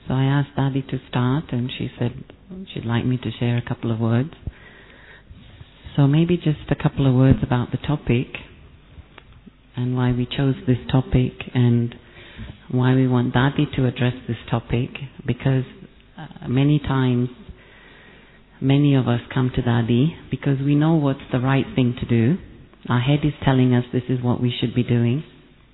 So I asked Dadi to start, and she said she'd like me to share a couple of words. So maybe just a couple of words about the topic and why we chose this topic and why we want Dadi to address this topic, because many times many of us come to Dadi because we know what's the right thing to do. Our head is telling us this is what we should be doing,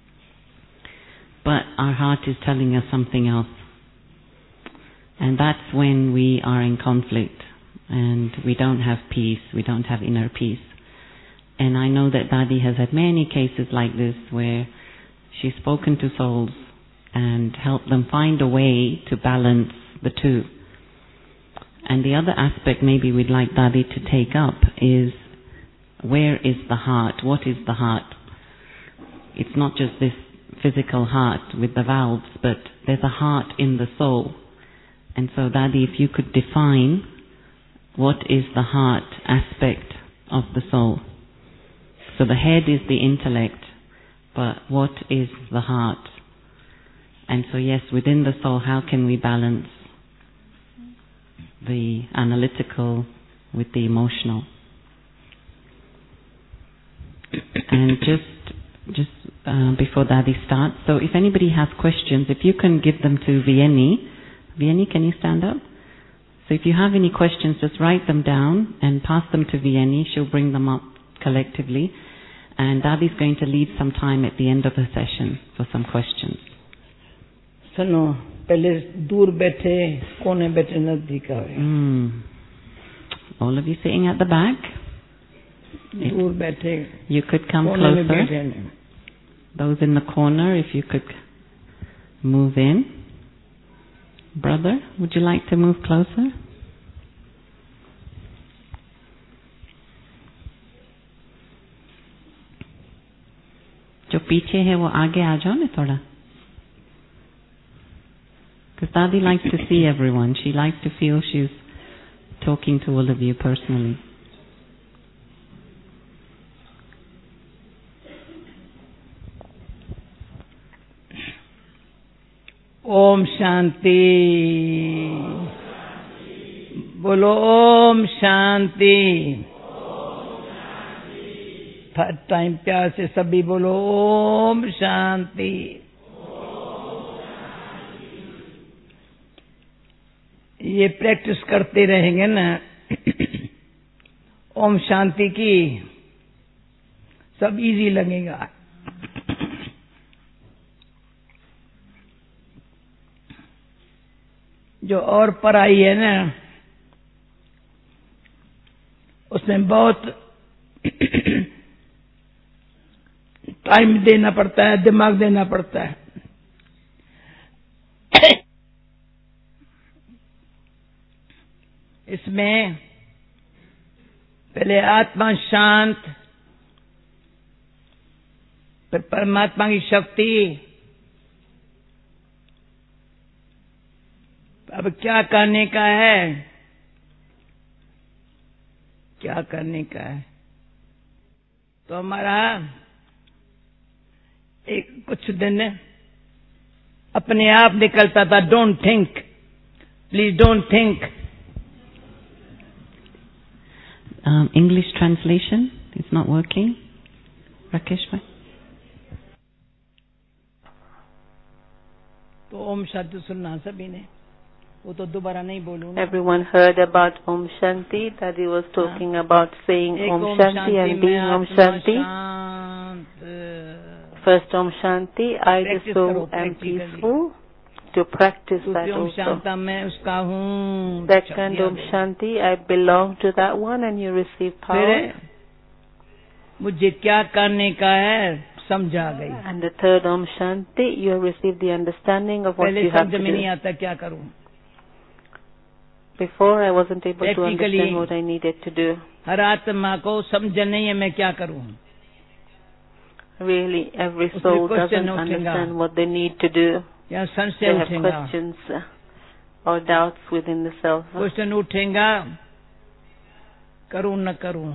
but our heart is telling us something else. And that's when we are in conflict and we don't have peace, we don't have inner peace. And I know that Dadi has had many cases like this where she's spoken to souls and helped them find a way to balance the two. And the other aspect maybe we'd like Dadi to take up is, where is the heart? What is the heart? It's not just this physical heart with the valves, but there's a heart in the soul. And so Dadi, if you could define what is the heart aspect of the soul. So the head is the intellect, but what is the heart? And so yes, within the soul, how can we balance the analytical with the emotional? And just before Dadi starts, so if anybody has questions, if you can give them to Vieni. Vieni, can you stand up? So if you have any questions, just write them down and pass them to Vieni. She'll bring them up collectively. And Dadi's going to leave some time at the end of the session for some questions. सुनो, पहले दूर बैठे, कोने बैठे, नजदीक आए. All of you sitting at the back? दूर बैठे. You could come closer. Those in the corner, if you could move in. Brother, would you like to move closer? जो पीछे है वो आगे आ जाओ ना थोड़ा. Because Dadi likes to see everyone. She likes to feel she's talking to all of you personally. Om Shanti. बोलो Om Shanti. Third time प्यार से सभी बोलो ओम शांति. ये प्रैक्टिस करते रहेंगे ना ओम शांति की, सब इजी लगेगा. जो और पढ़ाई है ना, उसमें बहुत टाइम देना पड़ता है, दिमाग देना पड़ता है. इसमें पहले आत्मा शांत, फिर परमात्मा की शक्ति. अब क्या करने का है, क्या करने का है? तो हमारा एक कुछ दिन अपने आप निकलता था, don't think, please don't think. English translation is not working. Rakesh bhai. तो ओम शांति सुनना सभी ने, वो तो दोबारा नहीं बोलूं ना. Everyone heard about Om Shanti. Daddy was talking about saying Om Shanti and being Om Shanti. First Om Shanti, I the soul am peaceful. To practice that also. Second Om Shanti, I belong to that one and you receive power. मुझे क्या करने का है समझा गई. And the third Om Shanti, you have received the understanding of what you have to do. नहीं आता क्या करूं. Before I wasn't able to understand what I needed to do. हर आत्मा को समझ नहीं है मैं क्या करूं. Really, every soul doesn't understand what they need to do. They have questions or doubts within the self. Question उठेगा, करूं न करूं.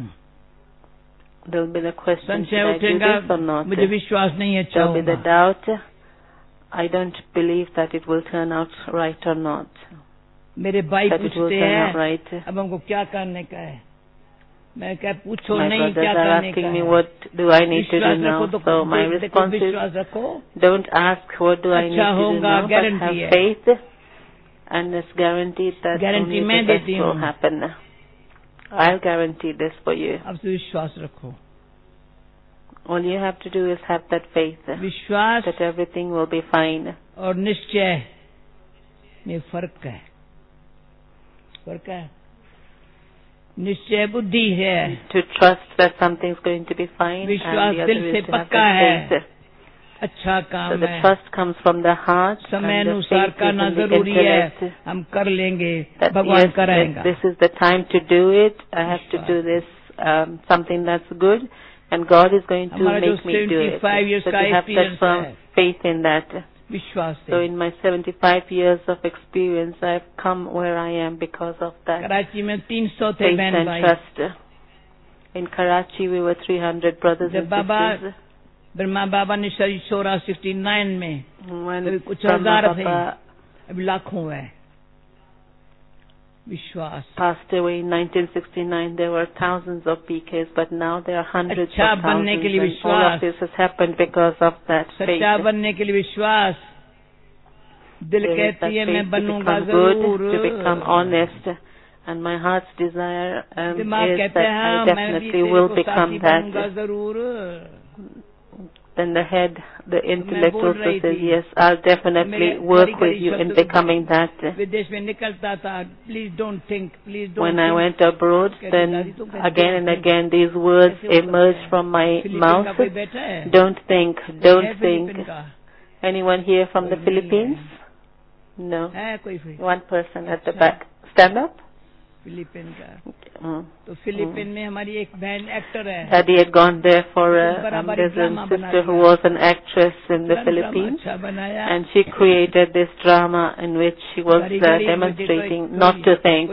There'll be the question, should I do this or not? मुझे विश्वास नहीं है. There'll be the doubt, I don't believe that it will turn out right or not. मेरे भाई पूछते हैं अब हमको क्या करने का है मैं क्या पूछो नहीं क्या करने का है what do I need to do now so my response is don't ask what do I need to do now but have faith and it's guaranteed that only the best will happen. I'll guarantee this for you. अब तो विश्वास रखो. All you have to do is have that faith विश्वास that everything will be fine. और निश्चय में फर्क है. फर्क है. निश्चय बुद्धि है. To trust that something's going to be fine. विश्वास दिल से पक्का है. अच्छा काम है. So the trust comes from the heart. समय अनुसार करना जरूरी है. हम कर लेंगे. भगवान कराएगा. This is the time to do it. I have to do this something that's good, and God is going to make me do it. So you have that firm faith in that. So in my 75 years of experience, I've come where I am because of that faith and trust. In Karachi, we were 300 brothers and sisters. Brahma बाबा ने शरीर 69 में कुछ हजार थे अब लाखों है. विश्वास. Passed away in 1969. There were thousands of PKs, but now there are hundreds of thousands. बनने के लिए विश्वास. All of this has happened because of that faith. सच्चा बनने के लिए विश्वास. दिल कहती है मैं बनूंगा जरूर. To become honest, and my heart's desire is that I definitely will become that. Then the head, the intellect also says, yes, I'll definitely work with you in becoming that. When I went abroad, then again and again these words emerged from my mouth. Don't think, don't think. Anyone here from the Philippines? No. One person at the back. Stand up. Philippine का तो Philippine में हमारी एक बहन actor है. Daddy had gone there for there's a sister who was an actress in the Philippines, and she created this drama in which she was demonstrating not to think.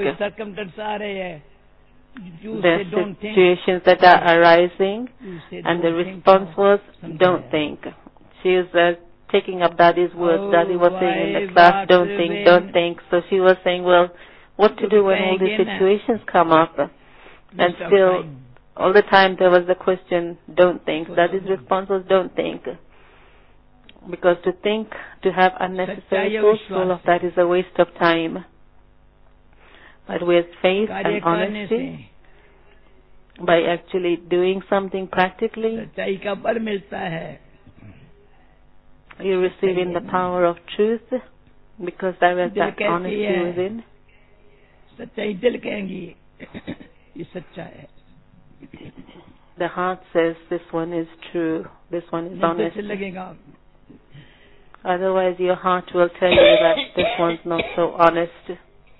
The situations that are arising, and the response was, don't think. She is taking up Daddy's words. Daddy was saying in the class, don't think, don't think. So she was saying, well, what to do when all these situations come up? And still, all the time there was the question, don't think. Daddy's response was, don't think. Because to think, to have unnecessary thoughts, all of that is a waste of time. But with faith and honesty, by actually doing something practically, you're receiving the power of truth, because there is that honesty within. सच्चाई दिल कहेंगी ये सच्चा है. The heart says this one is true, this one is honest. Otherwise your heart will tell you that this one's not so honest.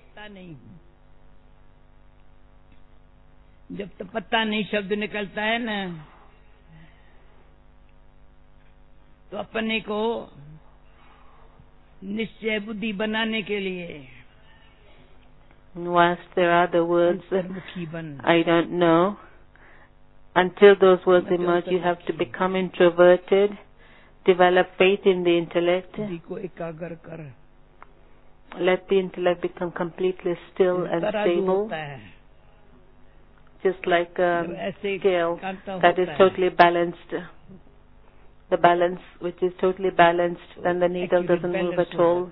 जब तक पता नहीं शब्द निकलता है ना तो अपने को निश्चय बुद्धि बनाने के लिए whilst there are the words I don't know, until those words emerge, you have to become introverted, develop faith in the intellect, let the intellect become completely still and stable, just like a scale that is totally balanced. The balance which is totally balanced, then the needle doesn't move at all.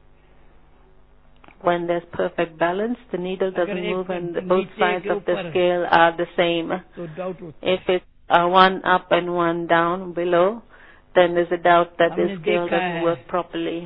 When there's perfect balance, the needle doesn't move and both sides of the scale are the same. If it's one up and one down below, then there's a doubt that the scale doesn't work properly.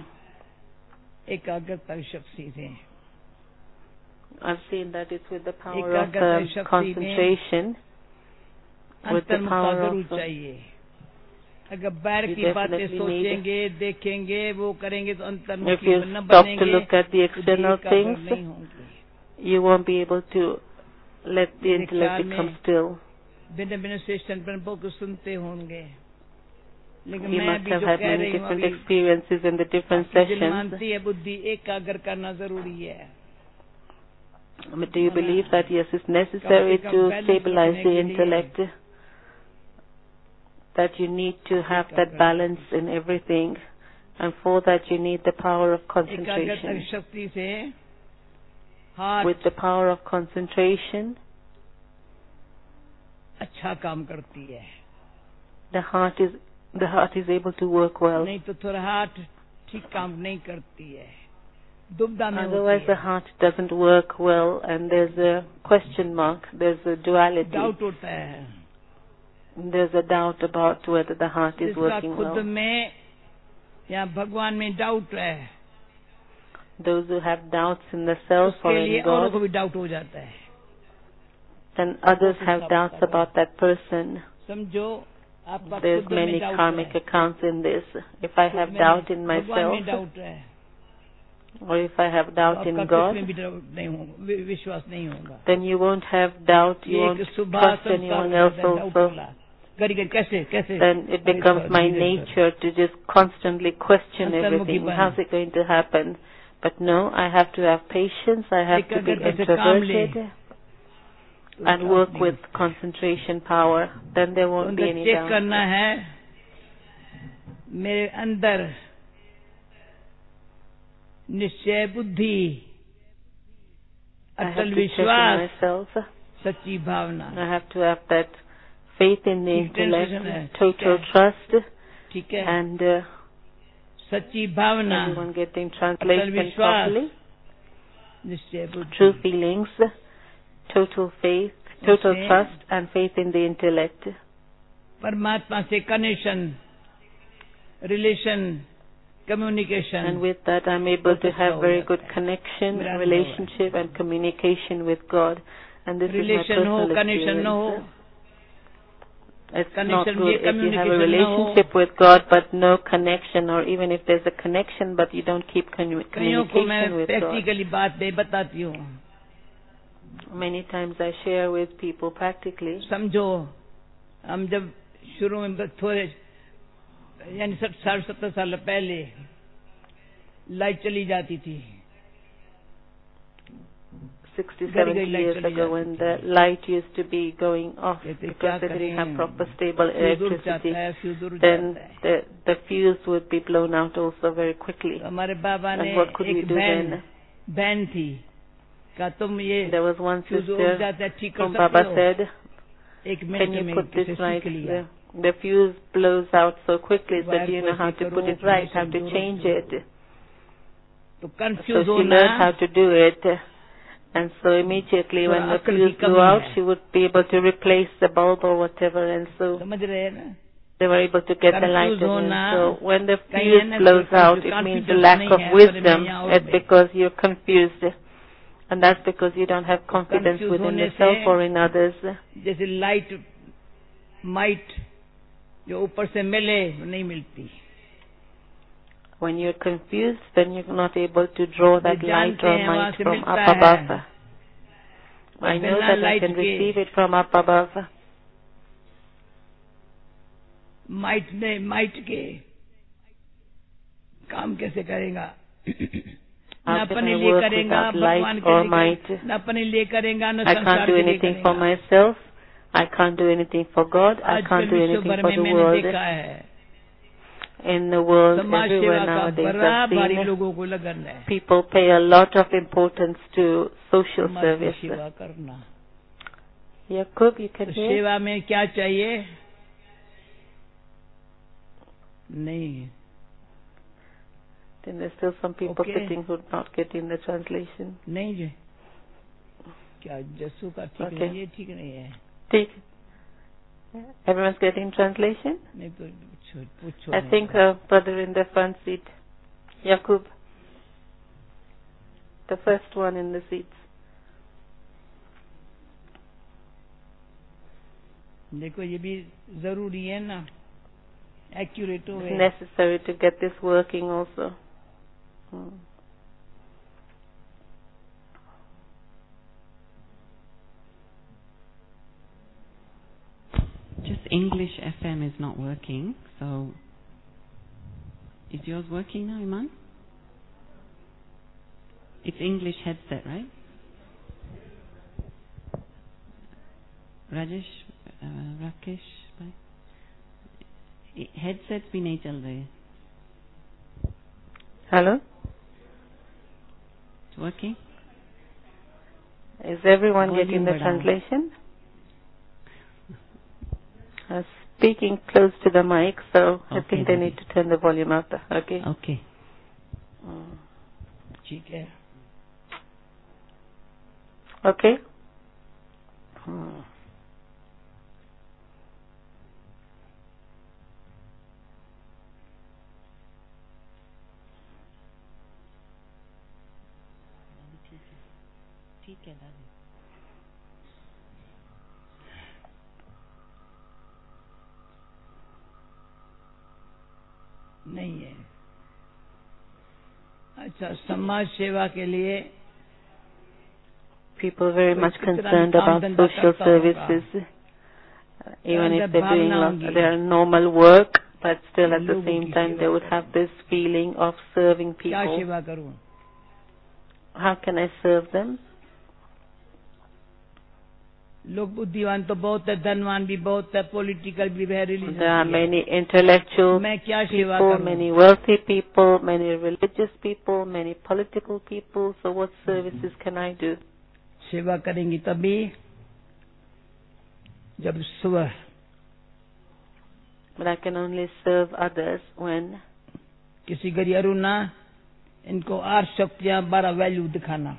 I've seen that it's with the power of concentration, with the power of... अगर बाहर की बातें सोचेंगे देखेंगे वो करेंगे तो अंतर्मुखी न बनेंगे. If you stop to look at the external things, you won't be able to let the intellect become still. भिन्न-भिन्न सेशन पर बहुत सुनते होंगे. लेकिन you must have had many different experiences in the different sessions. मानती है बुद्धि एकाग्र करना जरूरी है. But do you believe that yes, it's necessary to stabilize the intellect? That you need to have that balance in everything, And for that you need the power of concentration. शक्ति से heart with the power of concentration अच्छा काम करती है. the heart is able to work well. नहीं तो थोड़ा heart ठीक काम नहीं करती है. दुविधा में otherwise the heart doesn't work well and there's a question mark, there's a duality. Doubt होता है. There's a doubt about whether the heart is working well. खुद में या भगवान में doubt है. Those who have doubts in the self or in God, औरों को भी doubt हो जाता है. then others have doubts about that person. समझो there's many karmic accounts in this. If I have doubt in myself, or if I have doubt in God, then you won't have doubt, you won't trust anyone else also. Then it becomes my nature to just constantly question everything. How's it going to happen? But no, I have to have patience, I have to be introverted and work with concentration power. Then there won't be any doubt. करना है मेरे अंदर निश्चय बुद्धि, अटल विश्वास, सच्ची भावना. I have to have that faith in the intellect, total trust, and सच्ची भावना, everyone getting translation properly. निश्चय बुद्धि, true feelings, total faith, total trust, and faith in the intellect. परमात्मा से connection, relation, communication. And with that, I'm able to have very good connection, relationship, and communication with God. And this is my personal experience. It's not good if you have a relationship with God but no connection, or even if there's a connection but you don't keep communication with God. Many times I share with people practically. समझो हम जब शुरू में थोड़े यानी 60-70 साल पहले light चली जाती थी. 60-70 years ago, when the light used to be going off because they didn't have proper stable electricity, then the fuse would be blown out also very quickly. And what could we do then? There was one sister whom Baba said, can you put this right? The fuse blows out so quickly, so do you know how to put it right, how to change it? So she learned how to do it. And so immediately when the fuse blew out, she would be able to replace the bulb or whatever, and so they were able to get the light again. So when the fuse blows out, it means a lack of wisdom. It's because you're confused. And that's because you don't have confidence within yourself or in others. जैसे light might जो ऊपर से मिले नहीं मिलती. When you're confused, then you're not able to draw that light or might from up above. I know that I can receive it from up above. Might के काम कैसे करेगा? How can I work without light or might? I can't do anything for myself. I can't do anything for God. I can't do anything for the world. In the world, everywhere nowadays, I've seen people pay a lot of importance to social service. Yakub, you can hear? सेवा में क्या चाहिए? नहीं. Then there's still some people sitting who are not getting the translation. नहीं जी. क्या जस्सू का ठीक है? ये ठीक नहीं है. ठीक. Everyone's getting translation? I think brother in the front seat, Yakub, the first one in the seats. देखो ये भी जरूरी है ना, accurate हो. It's necessary to get this working also. Just English FM is not working, so is yours working now, Iman? It's English headset, right? Rajesh, Rakesh, headsets भी नहीं चल रहे. Hello? It's working? Is everyone Volume getting the बढ़ाओ. translation? I'm speaking close to the mic, so I Okay, think they Daddy. need to turn the volume up. Okay? Okay. ठीक है. Okay? ठीक है दादी. नहीं है. अच्छा, समाज सेवा के लिए People very much concerned about social services, even if they're doing their normal work, but still at the same time they would have this feeling of serving क्या people. सेवा करूं? How can I serve them? लोग बुद्धिवान तो बहुत है, धनवान भी बहुत है, पॉलिटिकल भी है, रिलीजियस There are भी है. many intellectual मैं क्या सेवा people, करूं? many wealthy people, many religious people, many political people. So what services can I do? सेवा करेंगी तभी जब सुबह But I can only serve others when किसी गरियारू ना इनको 8 शक्तियां 12 वैल्यू दिखाना.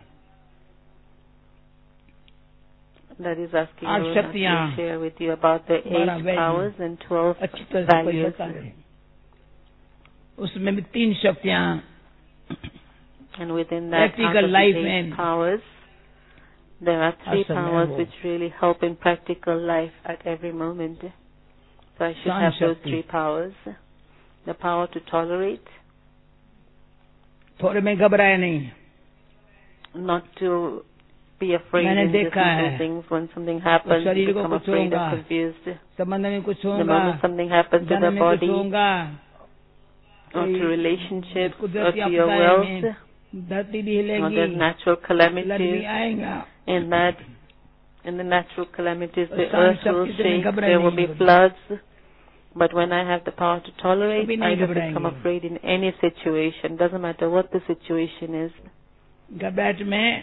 that is asking आठ Aruna शक्तियां to share with you about the 8 value. powers and 12 अच्छी तरह से कोई values. बता दे. उसमें भी 3 शक्तियां And within that, out practical of life the 8 में powers, there are 3 असल में powers वो which really help in practical life at every moment. So I should शांत have those शक्ति. 3 powers. The power to tolerate, थोड़े में घबराए नहीं. not to be afraid मैंने in the देखा है. simple things. When something happens, you शरीर को become कुछ afraid or होगा. confused. संबंध में कुछ The होगा. moment something happens to धन the में कुछ body, होगा. or to relationships, or कुदरती to your आपदाएं wealth, में धरती भी or हिलेगी. there's natural फ्लड भी calamities. आएगा. In the natural calamities, the शांत earth will शक्ति से मैं shake, घबरा there will नहीं be हूँ. floods. But when I have the power to tolerate, कभी I नहीं don't become घबराएंगे. afraid in any situation. Doesn't matter what the situation is. घबराहट में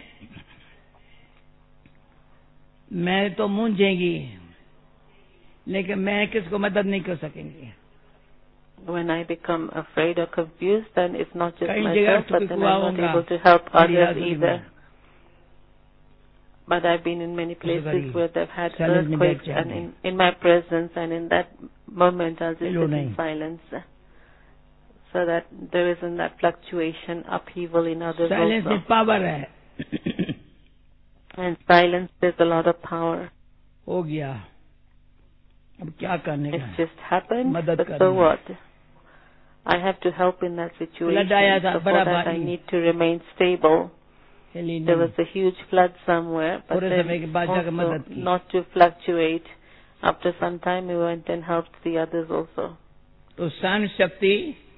मैं तो मूंझेगी, लेकिन मैं किसको मदद नहीं कर सकेंगी. When I become afraid or confused, then it's not just कई जगह myself, but then हुआ I'm not होगा able to help मेरी others हाजिरी either. में. But I've been in many places where they've had silence में earthquakes, बैठ and जाएंगे. in my presence, and in that moment I'll just हिलो sit नहीं. in silence, so that there isn't that fluctuation, upheaval in others silence में also. Power है. And silence, there's a lot of power. हो गया, अब क्या करने का It's है? just happened, मदद but करनी so है. what? I have to help in that situation. Flood आया था So for बड़ा that I भारी. need to remain stable. हिली There नहीं. was a huge flood somewhere, but थोड़े समय के then बाद जाकर also मदद की. not to fluctuate. After some time we went and helped the others also. तो शांत शक्ति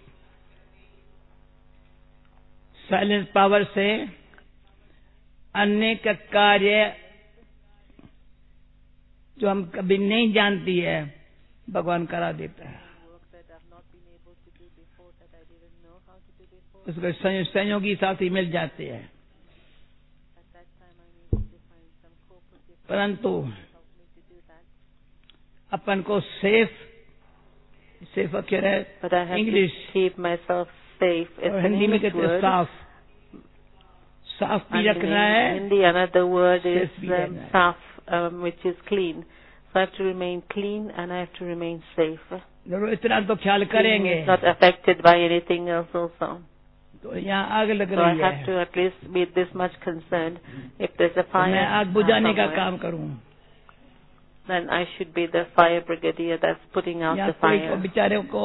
साइलेंस पावर से अनेक कार्य जो हम कभी नहीं जानती है भगवान करा देता है. उसको संयोगी साथी मिल जाते हैं. परंतु अपन को सेफ अक्षर है But I have English to keep myself safe. It's और an हिंदी में English कहते हैं word. साफ भी And रखना in है. Hindi, another word is Safe भी रहना है. saf, which is clean. So I have to remain clean and I have to remain safe. जरूर इतना तो ख्याल Being करेंगे. is not affected by anything else also. तो यहाँ आग लग So I रही have है, to at least be this much concerned. If there's a तो fire मैं आग बुझाने का somewhere, काम करूं. then I should be the fire brigadier that's putting out यहाँ the कोई को fire. बेचारे को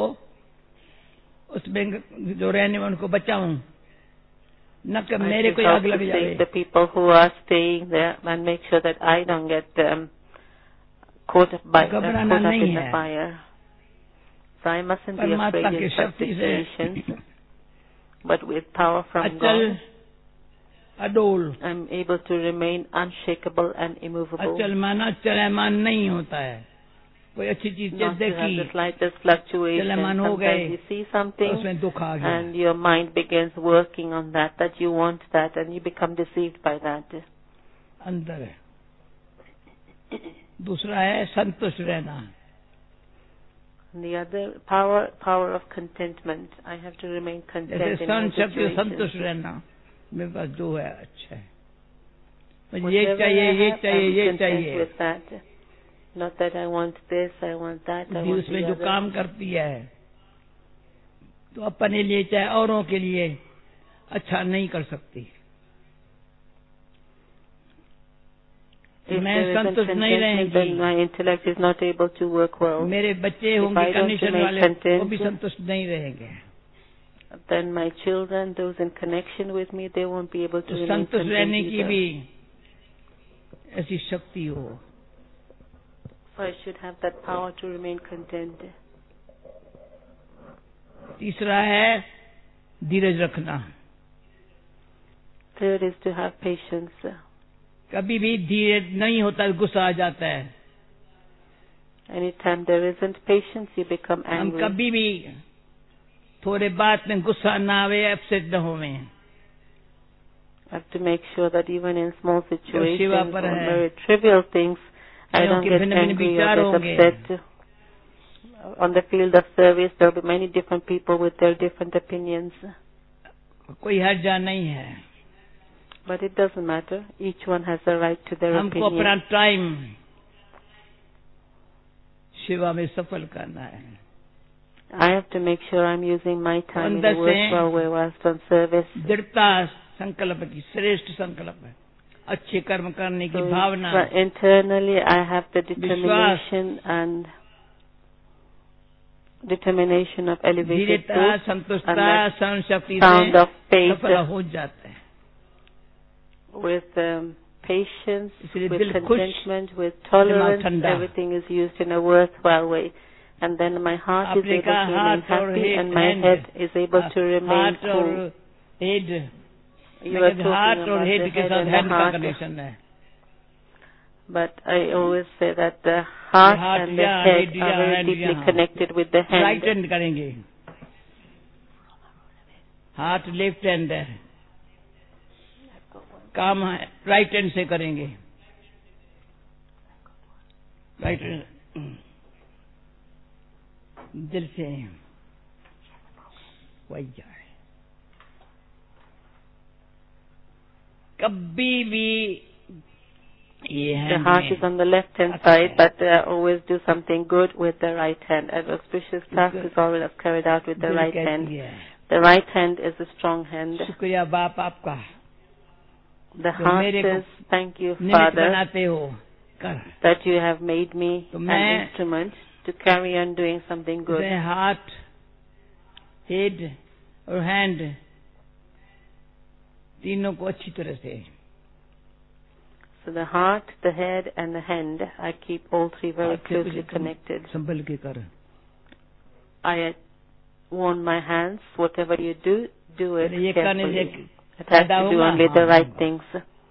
उसमें जो रहने में उनको बचाऊं, न कि I मेरे should को help आग to लग save जाए. the people who are staying there and make sure that I don't get caught up घबराना in नहीं the है. fire. So I mustn't be परमात्मा afraid की in such शक्ति से situations. But with power from अचल God, अडोल. I'm able to remain unshakable and immovable. अचल माना चलमान नहीं होता है. कोई अच्छी चीज not to have the slightest fluctuation. चलमान हो Sometimes गए you see something उसमें दुख आ गया and your mind begins working on that you want that, and you become deceived by that. अंदर है। दूसरा है संतुष्ट रहना। The other power of contentment. I have to remain content जैसे in all situations. संतुष्ट रहना, मेरे पास जो है अच्छा है, मुझे ये चाहिए, ये चाहिए, ये चाहिए। With that. Not that I want this, I want that, I want उसमें the जो other. काम करती है तो अपने लिए चाहे औरों के लिए अच्छा नहीं कर सकती। मैं संतुष्ट नहीं रहेंगी, my intellect is not able to work well. मेरे बच्चे होंगे कंडीशन वाले, वो भी संतुष्ट नहीं रहेंगे। Then my children, those in connection with me, they won't be able to remain संतुष्ट रहने की content भी ऐसी शक्ति हो। So I should have that power to remain content. तीसरा है धीरज रखना। Third is to have patience. कभी भी धीरज नहीं होता, गुस्सा आ जाता है। Anytime there isn't patience, you become हम angry. कभी भी थोड़े बात में गुस्सा ना आवे, अपसेट न होवे। I have to make sure that even in small situations सेवा or पर है, very trivial things, I don't get angry or get upset. On the field of service, there will be many different people with their different opinions. कोई हर्जा नहीं है। But it doesn't matter. Each one has the right to their हमको opinion. अपना time सेवा में सफल करना है। I have to make sure I'm using my time in a worthwhile way whilst on service. दृढ़ता संकल्प की, श्रेष्ठ संकल्प है, अच्छे कर्म करने की भावना। Internally, I have the determination and determination of elevated truth संतुष्टता, सहन शक्ति sound of faith. सफल हो जाता है। With patience, with दिल contentment, with tolerance, everything is used in a worthwhile way. And then my heart is able to remain happy and my head is able to remain cool. You are talking about the head and the heart. But I always say that the heart and the head are very deeply connected with the hand. Right hand करेंगे, हाथ left hand है, काम right hand से करेंगे। Right hand दिल से वही जाए। कभी भी the heart is on the left hand side, but always do something good with the right hand. An auspicious task is always carried out with the right hand. The right hand is a strong hand. शुक्रिया बाप आपका। The heart says, thank you, Father, that you have made me an instrument to carry on doing something good. Heart, head और hand तीनों को अच्छी तरह से। So the heart, the head, and the hand, I keep all three very closely connected. संभल के कर। I warn my hands, whatever you do, do it carefully. It has to do only the right things.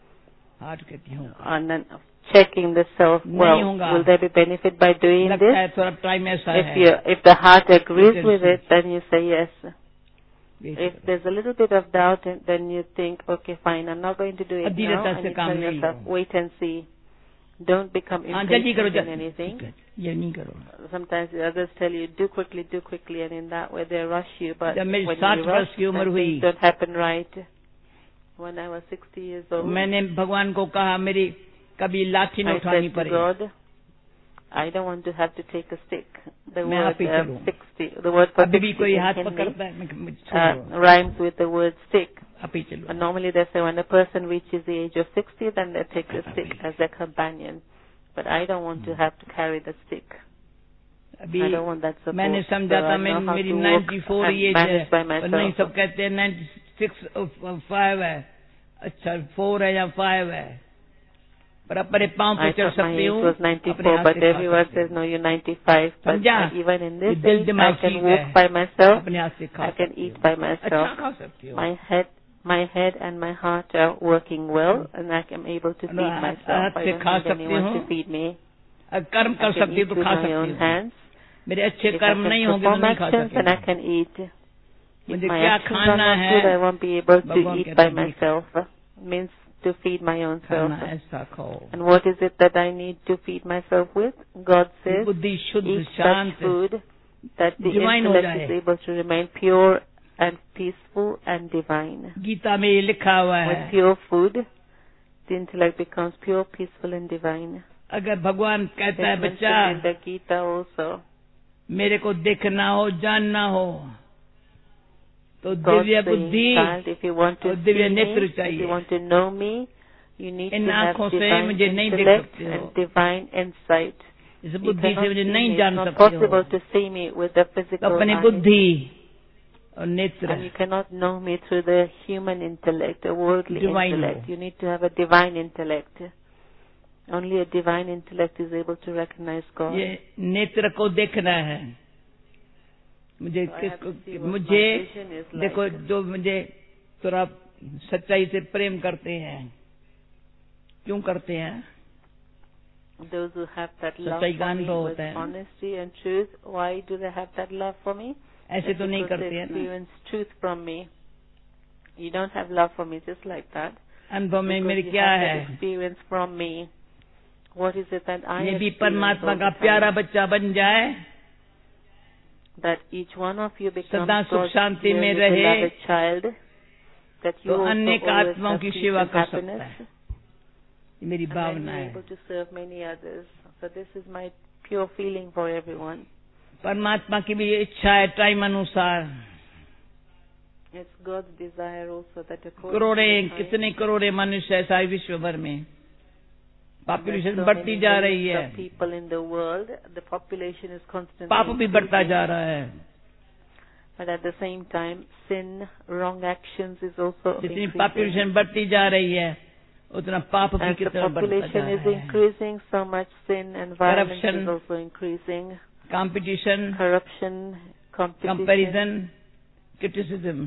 And then checking the self, well, will there be benefit by doing this? If the heart agrees with it, then you say yes. If there's a little bit of doubt, then you think, okay, fine, I'm not going to do it now. And you tell yourself, wait and see. Don't become impatient in anything. Sometimes the others tell you, do quickly, and in that way they rush you. But when you rush, things don't happen right. When I was 60 years old, मैंने भगवान को कहा मेरी कभी लाठी न उठानी पड़े। God, I don't want to have to take a stick. The word 60, the word for 60 rhymes with the word stick. And normally they say when a person reaches the age of 60, then they take the stick as their companion. But I don't want to have to carry the stick. I don't want that support. मैंने समझा था मेरी 94 as है, नहीं सब कहते हैं 96 5 है, अच्छा 4 है या 5 है, पर अपने पांव पे चढ़ सकती हूँ। was 94, but everyone says no, you're 95. But even in this age, I can walk by myself. I can eat by myself. My head and my heart are working well, and I am able to feed myself. I don't need anyone to feed me. कर्म कर सकती हूँ तो खा सकती हूँ, मेरे अच्छे कर्म नहीं होंगे तो नहीं खा सकती। मुझे क्या खाना है, I won't be able to eat by myself. Means to feed my own self. ऐसा खाओ. And what is it that I need to feed myself with? God says, बुद्धि शुद्ध, eat शांत, such food that the intellect is able to remain pure and peaceful and divine. Gita में ये लिखा हुआ है. With pure food, the intellect becomes pure, peaceful and divine. अगर भगवान कहता है बच्चा, in the Gita also, मेरे को देखना हो, जानना हो, तो दिव्य बुद्धि और दिव्य नेत्र चाहिए. If you want to know me, you need in to have आँखों से divine मुझे नहीं देख intellect सकते हो, and divine insight. इस बुद्धि से मुझे नहीं It's जान not सकते हो. possible to see me with the physical तो अपनी eye. बुद्धि और नेत्र, And you cannot know me through the human intellect, the worldly Divine intellect. हो. You need to have a divine intellect. Only a divine intellect is able to recognize God. ये नेत्र को देखना है. मुझे मुझे देखो, जो मुझे थोड़ा सच्चाई से प्रेम करते हैं, क्यों करते हैं? Those who have that love for me with honesty and truth, why do they have that love for me? ऐसे तो नहीं करते हैं ना. Experience truth from me. You don't have love for me just like that. अनुभव में मेरे क्या है? Experience from me. What is it that I ये भी परमात्मा का प्यारा बच्चा बन जाए, that each one of you becomes सदा सुख God's शांति में dearly रहे, beloved child, that you तो also अनेक always आत्माओं have की peace सेवा and कर सकता happiness, है. ये मेरी and भावना then you're है. able to serve many others. So this is my pure feeling for everyone. परमात्मा की भी इच्छा है टाइम अनुसार. It's God's desire also that करोड़े, कितने करोड़े मनुष्य है सारे विश्व भर में, पॉपुलेशन बढ़ती जा रही है, people in the world, the population is constantly पाप भी बढ़ता जा रहा है. But at the same time, sin, wrong actions is also जितनी increasing. पॉपुलेशन बढ़ती जा रही है, उतना पाप भी As the कितना बढ़ता जा population is रहा है. increasing, so much sin and violence Corruption, is also increasing. competition, Corruption, competition, comparison, criticism,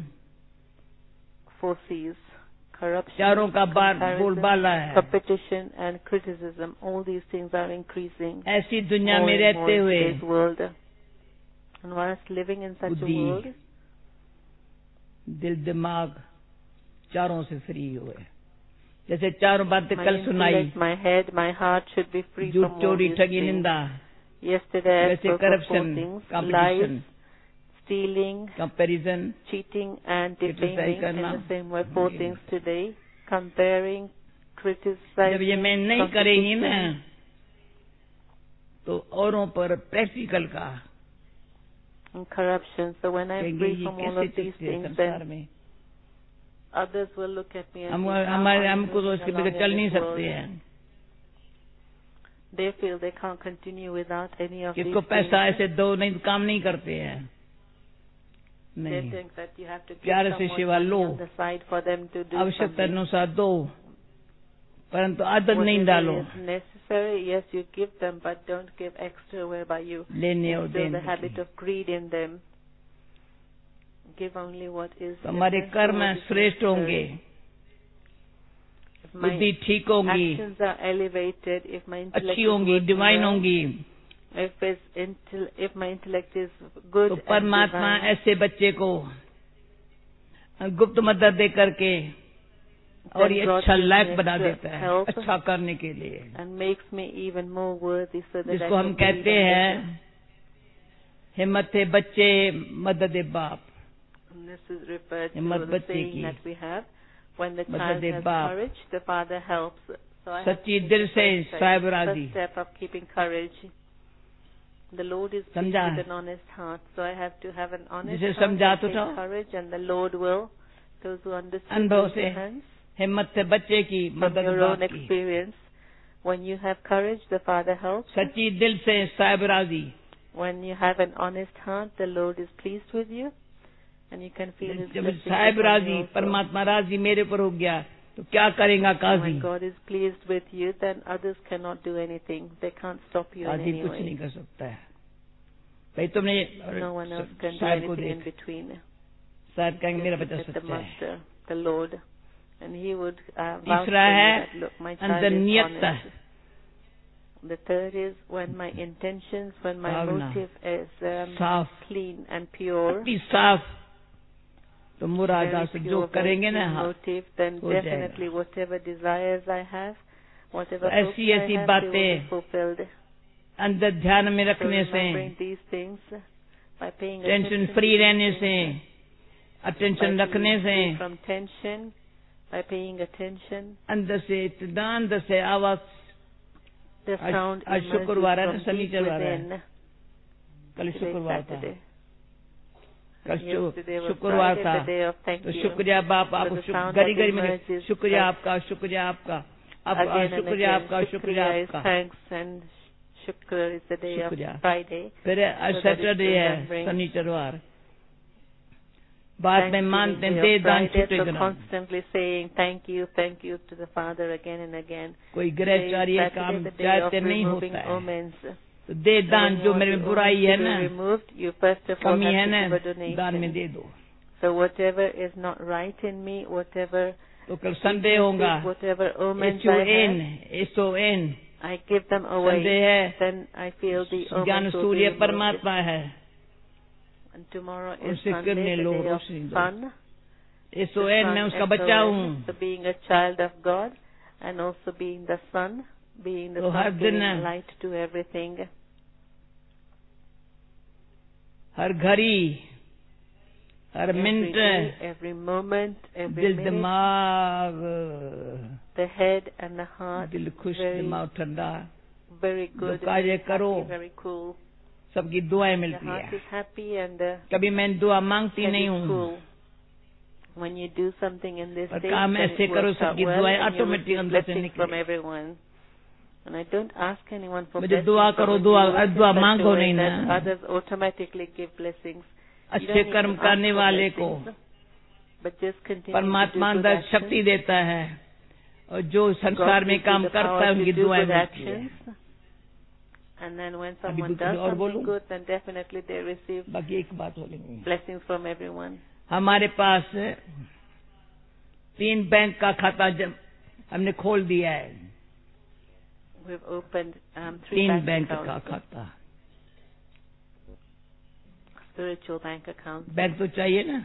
foresees. Corruption, चारों का बोलबाला है. competition and criticism, all these things are increasing. ऐसी दुनिया more में and more रहते in हुए today's world. And whilst living in such a बुद्धि, world, दिल दिमाग चारों से फ्री हुए. जैसे चारों बातें my कल सुनाई, intellect, my head, my heart should be free झूठ, from all चोरी, these ठगी, things. निंदा, Yesterday I वैसे spoke of corruption, four things: competition, lies, stealing, comparison, cheating, and defaming. criticize In करना. the same way, four things today: comparing, criticizing, जब ये मैं नहीं करेंगी ना, competition, तो औरों पर प्रैक्टिकल का and corruption. So when I'm free from all of these things, संसार then में others will look at me and हमको तो इसके बगैर चल नहीं सकते हैं. they feel they can't continue without any of these किसको things. पैसा ऐसे दो नहीं, काम नहीं करते हैं. They नहीं, think that you have to give प्यार से someone सेवा money low, on the side for them to do आवश्यकता something. अनुसार दो, परंतु आदत नहीं Whatever डालो. is necessary, yes, you give them, but don't give extra whereby you लेने और instill the देने habit की. of greed in them. Give only what is तो हमारे essential, कर्म what is श्रेष्ठ होंगे, necessary. If my बुद्धि ठीक होंगी, actions are elevated, if my intellect अच्छी is होंगी, working डिवाइन well, होंगी, if my intellect is good तो and परमात्मा divine, ऐसे बच्चे को गुप्त मदद दे करके और ये अच्छा लायक बना देता है अच्छा करने के लिए, and makes me even more worthy, so that I जिसको हम can कहते हैं हिम्मत है बच्चे मदद बाप. And this is referred to हिम्मत the बच्चे saying की, that we have: when the मदद child has बाप. courage, the father helps. So I have सच्ची to दिल take से the first साहिब राजी. step of keeping courage. The Lord is pleased समझा? with an honest heart, so I have to have an honest जिसे heart समझा and तो take था, courage, and the Lord will. Those who understand अनुभव से hands, हिम्मत से बच्चे की from मदद your बाप own की. experience, when you have courage, the Father helps. सच्ची दिल से साहिब राजी. When you have an honest heart, the Lord is pleased with you, and you can feel His जब blessing साहिब upon राजी, you also. परमात्मा राजी मेरे पर हो गया, तो क्या करेगा काजी? When God is pleased with you, then others cannot do anything. They can't stop you in Qazi any कुछ नहीं way. कर सकता है. भाई तुमने No one else can do Sahib को anything in देख, between. शायद कहेंगे मेरा Just बच्चा look at the सच्चा है. Master, the Lord, and He would vouch for तीसरा you है that, look, my child अंदर is नियत. honest. The third is when my intentions, when my motive is clean and pure. तो मुरादा से जो करेंगे ना motive, then definitely whatever desires I have, whatever hopes ऐसी I have, they will be fulfilled. अंदर ध्यान में रखने से, these things, by paying tension free रहने से, अटेंशन रखने से, from tension, by paying attention, अंदर से इत्मीनान, अंदर से आवाज. the sound आज शुक्रवार है, from deep within. कल शुक्रवार था. कल शुक्रवार था. तो शुक्रिया बाप, आप गरी गरी में शुक्रिया आपका, शुक्रिया आपका, शुक्रिया आपका, शुक्रिया आपका. Thanks and Shukr is the day of Friday. फिर सैटरडे है, शनिचरवार. बाद में मानते हैं दे दान छुट्टी करना. Constantly saying thank you to the Father again and again. कोई ग्रहचार्य काम चाहते नहीं होता है. तो दे दान जो मेरे में बुराई है ना, कमी है ना, दान में दे दो. So whatever is not right in me, whatever. तो कल संडे होगा. Whatever omens I have, SON. I give them away. Sunday है. Then I feel the omens. ज्ञान सूर्य परमात्मा है. And tomorrow is Sunday, the day of sun. SON मैं उसका बच्चा हूँ. So being a child of God and also being the sun, being the sun, giving light to everything. हर घड़ी, हर मिनट, every moment, every दिल minute, दिमाग, the head and the heart, दिल खुश, दिमाग ठंडा, very good, कार्य करो, very cool. सबकी दुआएं मिलती है. The heart is happy and कभी मैं दुआ मांगती नहीं हूँ. Cool. When you do something in this stage, काम ऐसे करो, सबकी दुआएं ऑटोमेटिक अंदर से निकले. From everyone. And I don't ask anyone for मुझे blessings. दुआ करो, दुआ मांगो नहीं ना. Others automatically give blessings. अच्छे कर्म करने वाले को परमात्मा अंदर शक्ति देता है, और जो संसार में काम करता है उनकी दुआएं मिलती है. And then when someone does something good, then definitely they receive बाकी एक बात बोलेंगे. Blessings from everyone. हमारे पास 3 बैंक का खाता हमने खोल दिया है. We've opened 3 bank accounts. का खाता. Spiritual bank accounts. बैंक तो चाहिए ना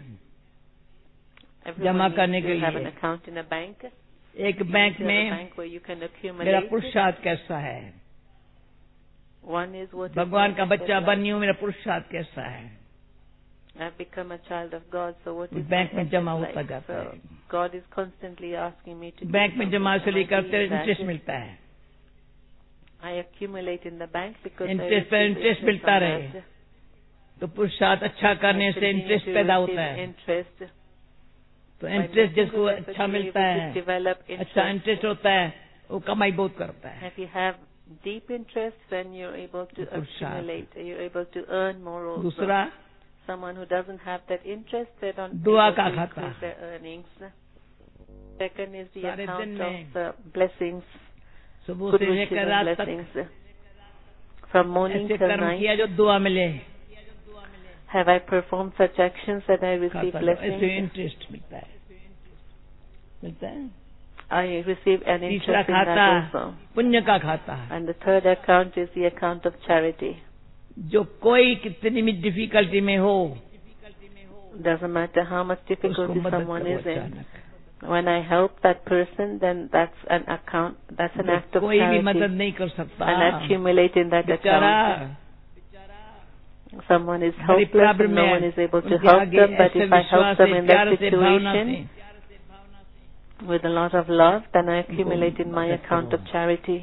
जमा करने के लिए. Have an account in a bank. एक बैंक में मेरा पुरुषार्थ कैसा है. One is what भगवान का बच्चा बनी हूँ, मेरा पुरुषार्थ कैसा है. I've become a child of God, so what is bank में जमा होता जाता है. God is constantly asking me to. Bank में जमा से लेकर इंटरेस्ट मिलता है. I accumulate in the bank because interest पर इंटरेस्ट मिलता रहे, तो पुरुषार्थ अच्छा करने से इंटरेस्ट पैदा होता है. तो इंटरेस्ट जिसको अच्छा मिलता है, अच्छा इंटरेस्ट होता है, वो कमाई बहुत करता है. If you have deep interest, then you're able to accumulate, you're able to earn more also. दूसरा, someone who doesn't have that interest, they don't दुआ का able to खाता. increase their earnings. Second is the account of blessings. सुबह से लेकर रात तक from morning till night. किया जो दुआ मिले. Have I performed such actions that I receive blessings? ऐसे इंटरेस्ट मिलता है. I receive an interest in that also. पुण्य का खाता. And the third account is the account of charity. जो कोई कितनी भी डिफिकल्टी में हो, doesn't matter how much difficulty someone is in, when I help that person, then that's an account, that's an act of कोई भी charity. मदद नहीं कर सकता. And accumulate in that account. Someone is helpless and no one is able to help them, but if I help them in that situation with a lot of love, then I accumulate in my account of charity.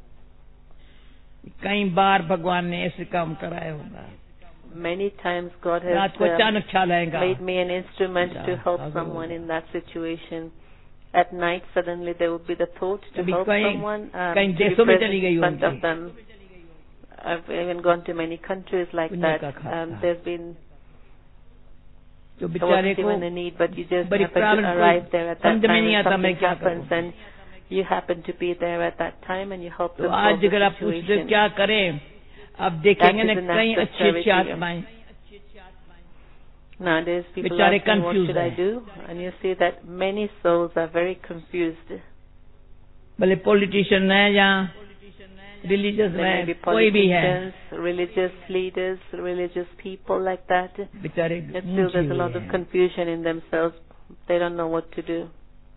कई बार भगवान ने ऐसे काम कराया होगा. Many times God has made me an instrument to help someone in that situation. At night, suddenly there would be the thought to help someone, to be present in front of them. I've even gone to many countries like that. There's been there wasn't even a need, but you just happen to arrive there at that time and something happens, and you happen to be there at that time and you help them solve the situation. क्या करें? अब देखेंगे ना कई अच्छी आत्माएं. Nowadays people ask me what should I do, and you see that many souls are very confused. भले politician है या religious There may be politicians, religious leaders, religious people like that. But still there's a lot of confusion in themselves. They don't know what to do.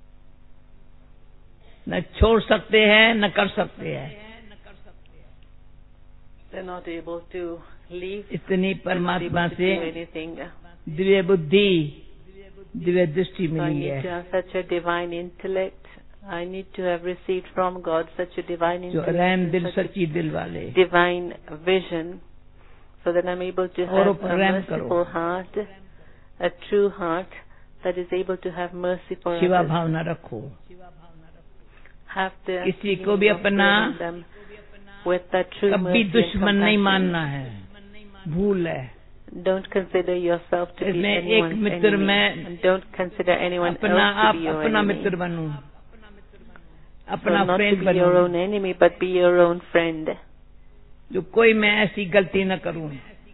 न छोड़ सकते हैं न कर सकते हैं. They're not able to leave. इतनी परमात्मा से दिव्य बुद्धि, दिव्य दृष्टि मिली है. I need to have such a divine intellect. I need to have received from God such a divine intellect, divine vision, so that I'm able to have a merciful heart, a true heart that is able to have mercy for others. Have the किसी को भी अपना कभी दुश्मन नहीं मानना है, भूल है. Don't consider yourself to be anyone's enemy. Don't consider anyone else to be your enemy. So not to be your own enemy, but be your own friend. जो कोई मैं ऐसी गलती न करूं.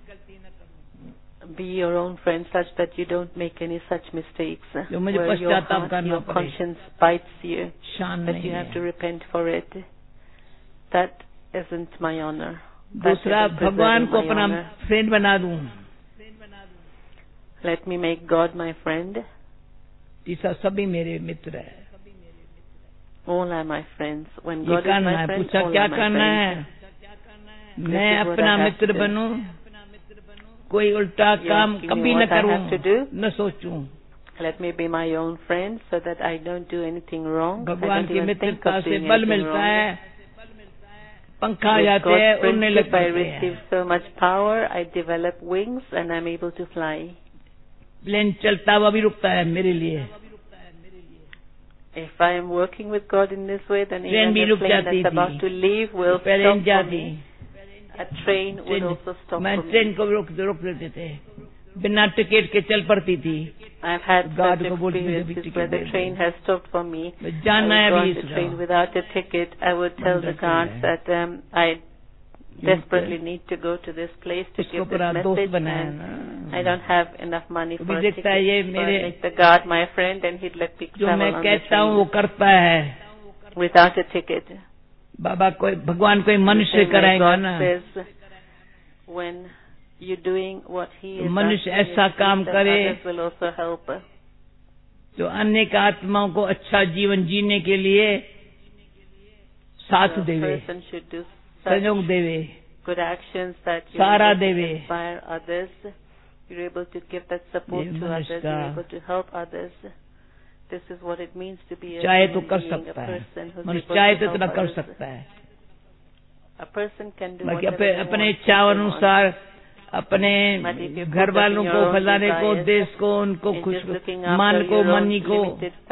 Be your own friend such that you don't make any such mistakes. जो मुझे पश्चाताप करना your conscience bites you, that you have to repent for it. That isn't my honor. दूसरा भगवान को अपना फ्रेंड बना दूं. Let me make God my friend. तीसरा सभी मेरे मित्र है. All are my friends. When God is my friend, all क्या are my करना friends. है? मैं अपना मित्र बनूं, कोई उल्टा काम कभी न करूं, न सोचूं. Let me be my own friend so that I don't do anything wrong. भगवान की मित्रता से बल मिलता है, पंखा आ जाते हैं, उड़ने लगते हैं. I receive so much power, I develop wings and I'm able to fly. Plane चलता हुआ भी रुकता है मेरे लिए. If I am working with God in this way, then even the plane that's about to leave will stop for me. A train would also stop for me. मैं train को रोक देते थे, बिना टिकट के चल पड़ती थी. I've had such experiences where the train has stopped for me. I would go on the train without a ticket. I would tell the guards that I desperately need to go to this place to give this message, and I don't have enough money for a ticket. So I make the guard my friend, and he'd let me travel on the train without a ticket. बाबा कोई भगवान कोई मनुष्य कराएगा ना. When you're doing what he is, मनुष्य ऐसा काम करे others will also help. जो अनेक आत्माओं को अच्छा जीवन जीने के लिए साथ देवे, सहयोग देवे, good actions that you inspire others. You're able to give that support to others. You're able to help others. This is what it means to be a person who's able to help others. A person can do whatever अपने इच्छा अनुसार अपने घर वालों को, फलाने को, देश को, उनको खुश, मन को, मनी को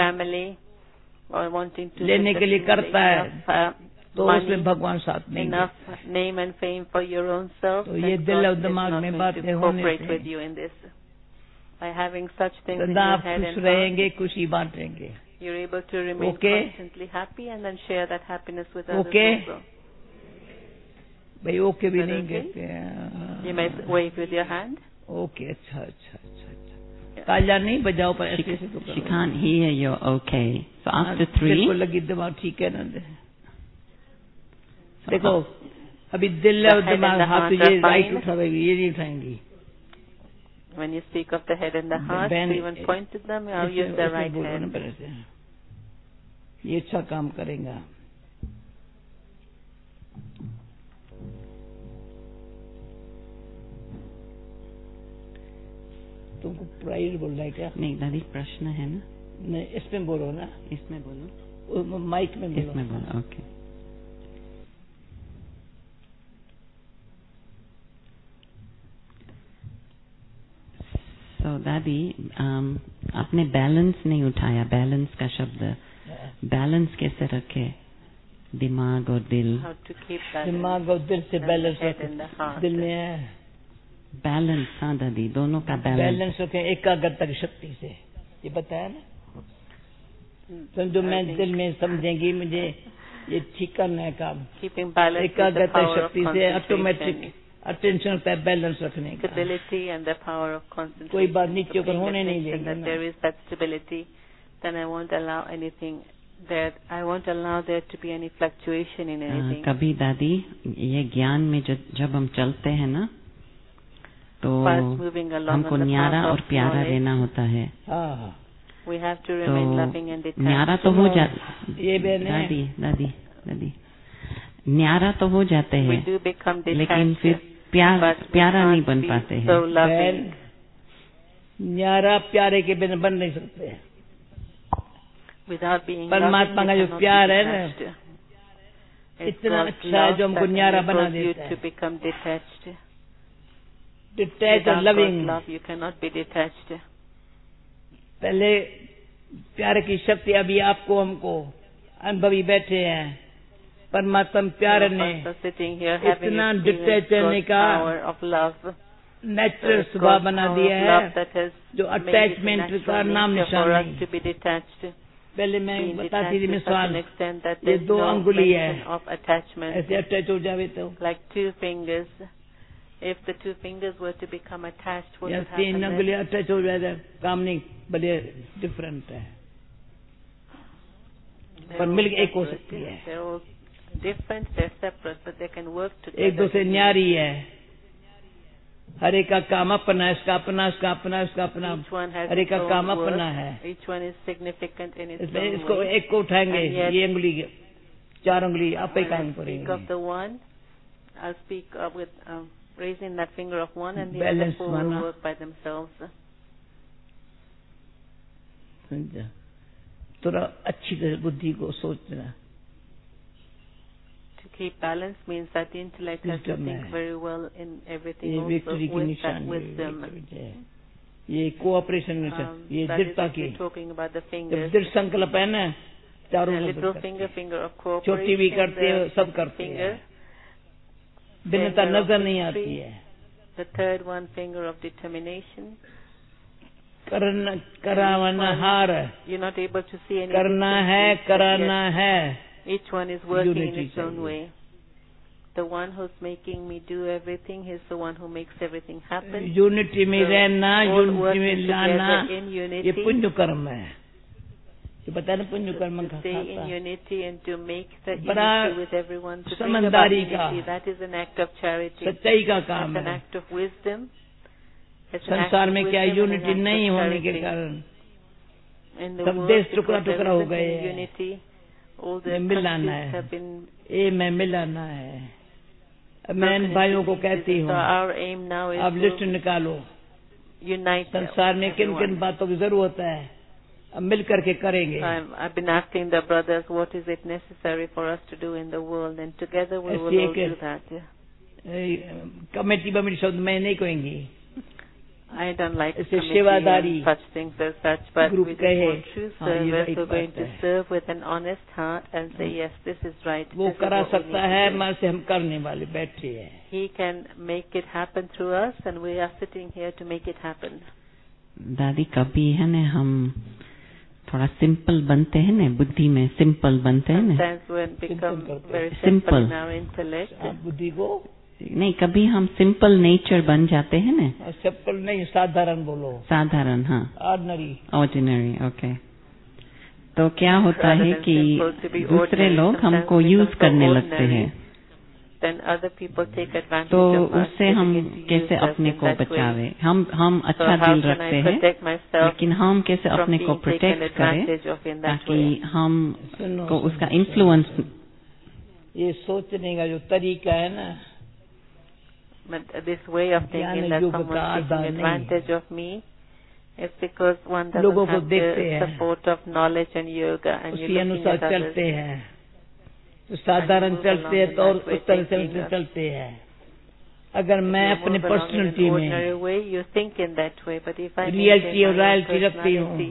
लेने के लिए करता है, तो उसमें भगवान साथ नहीं है. name and fame for your own self, तो ये दिल और दिमाग में बातें होने से by having such things in सदा your आप head खुश and रहेंगे, खुशी बांटेंगे. you're able to remain constantly happy and then share that happiness with others also. भाई ओके भी नहीं कहते हैं. You may wave with your hand. Okay, अच्छा अच्छा अच्छा अच्छा. तालियां नहीं बजाओ पर ऐसे ऐसे तो. She can't hear your okay. So after 3. देखो लगी दिमाग ठीक है ना. देखो अभी दिल और दिमाग हाथ ये राइट उठाएगी, ये नहीं उठाएंगी. When you speak of the head and the heart, you even point to them. I'll use the right hand. ये अच्छा काम करेगा. तुमको प्राइड बोल रहा है क्या? नहीं दादी, प्रश्न है ना. नहीं, इसमें बोलो ना. इसमें बोलो, माइक में बोलो. इसमें बोलो. ओके. तो दादी, आपने बैलेंस नहीं उठाया. बैलेंस का शब्द, बैलेंस कैसे रखे दिमाग और दिल? दिमाग और दिल से बैलेंस रखे. दिल में है बैलेंस. हाँ दादी, दोनों का बैलेंस रखें एकाग्रता की शक्ति से. ये बताया ना. समझो मैं दिल में समझेंगी मुझे ये ठीक करना है काम. एकाग्रता की शक्ति से ऑटोमेटिक अटेंशन पे बैलेंस रखने का. Stability and the power of concentration. कोई बात नीचे ऊपर होने नहीं देंगे. There is that stability, then I won't allow anything that I won't allow there to be any fluctuation in anything. कभी दादी ये ज्ञान में जब हम चलते हैं ना तो हमको न्यारा और प्यारा रहना होता है. We have to remain loving and detached. न्यारा तो हो जाते दादी न्यारा तो हो जाते हैं लेकिन फिर प्यारा नहीं बन पाते हैं. न्यारा प्यारे के बिना बन नहीं सकते. परमात्मा का जो प्यार है ना इतना अच्छा है जो हमको न्यारा बना देता है. Detached और loving. You cannot be detached. पहले प्यार की शक्ति अभी आपको हमको अनुभवी बैठे हैं. परमात्मा प्यार ने इतना डिटैच रहने का नेचुरल स्वभाव बना दिया है जो अटैचमेंट का नाम निशान नहीं. पहले मैं बताती थी मिसाल ये 2 अंगुली है ऐसे अटैच हो जावे तो like 2 fingers. If the 2 fingers were to become attached, what would happen? 3 अंगुली अटैच हो जाए काम नहीं बड़े डिफरेंट है पर मिलकर एक हो सकती है. They're all different, they're separate, but they can work together. एक दूसरे न्यारी है. हर एक का काम अपना है. इसका अपना इसका अपना इसका अपना हर एक का काम अपना है. Each one is significant in its own way. इसको एक को उठाएंगे ये अंगुली 4 अंगुली आप ही काम करेंगे. Speak of the one, I'll speak with raising that finger of one and the other 4 will work by themselves. थोड़ा अच्छी तरह बुद्धि को सोचना. To keep balance means that the intellect has to think very well in everything also with that wisdom. ये cooperation ये दृढ़ता की talking about the fingers. दृढ़ संकल्प है ना चारों little finger of cooperation. छोटी भी करते हैं सब करते हैं. भिन्नता नजर नहीं आती है. The third one, finger of determination. कराना हार. You're not able to see anything. करना है कराना है. Each one is working in its own way. The one who's making me do everything, he's the one who makes everything happen. Unity में रहना, unity में लाना, ये पुण्य कर्म है. ये पता है ना पुण्य कर्म का stay in unity and to make the unity with everyone. To bring about unity, that is an act of charity. सच्चाई का काम है. It's an act of wisdom. संसार में क्या यूनिटी नहीं होने के कारण सब देश टुकड़ा टुकड़ा हो गए हैं. मिलाना है ये मैं मिलाना है. मैं इन भाइयों को कहती हूँ आप लिस्ट निकालो. संसार में किन किन बातों की जरूरत है अब मिल करके करेंगे. I've been asking the brothers what is it necessary for us to do in the world and together we will all do that. Committee बमेटी शब्द मैं नहीं कहेंगी. I don't like such things as such, but we just want true service. We're going to serve with an honest heart and say, yes, this is right. वो करा सकता है मां से हम करने वाले बैठे हैं. He can make it happen through us and we are sitting here to make it happen. दादी कभी है ना हम थोड़ा सिंपल बनते हैं ना बुद्धि में सिंपल बनते हैं ना. Sometimes we become very simple in our intellect. बुद्धि को नहीं कभी हम सिंपल नेचर बन जाते हैं ना. सिंपल नहीं साधारण बोलो. साधारण हाँ. Ordinary okay. तो क्या होता है कि दूसरे लोग हमको यूज करने लगते हैं तो उससे हम कैसे अपने को बचावे. हम अच्छा दिल रखते हैं लेकिन हम कैसे अपने को प्रोटेक्ट करें ताकि हम को उसका इन्फ्लुएंस. ये सोचने का जो तरीका है ना. But this way of thinking that someone is taking advantage of me, it's because one doesn't have the support of knowledge and yoga and you're looking at others. चलते हैं तो साधारण चलते हैं तो और उस तरह से चलते हैं. अगर मैं अपने पर्सनैलिटी में रियलिटी और रॉयल्टी रखती हूँ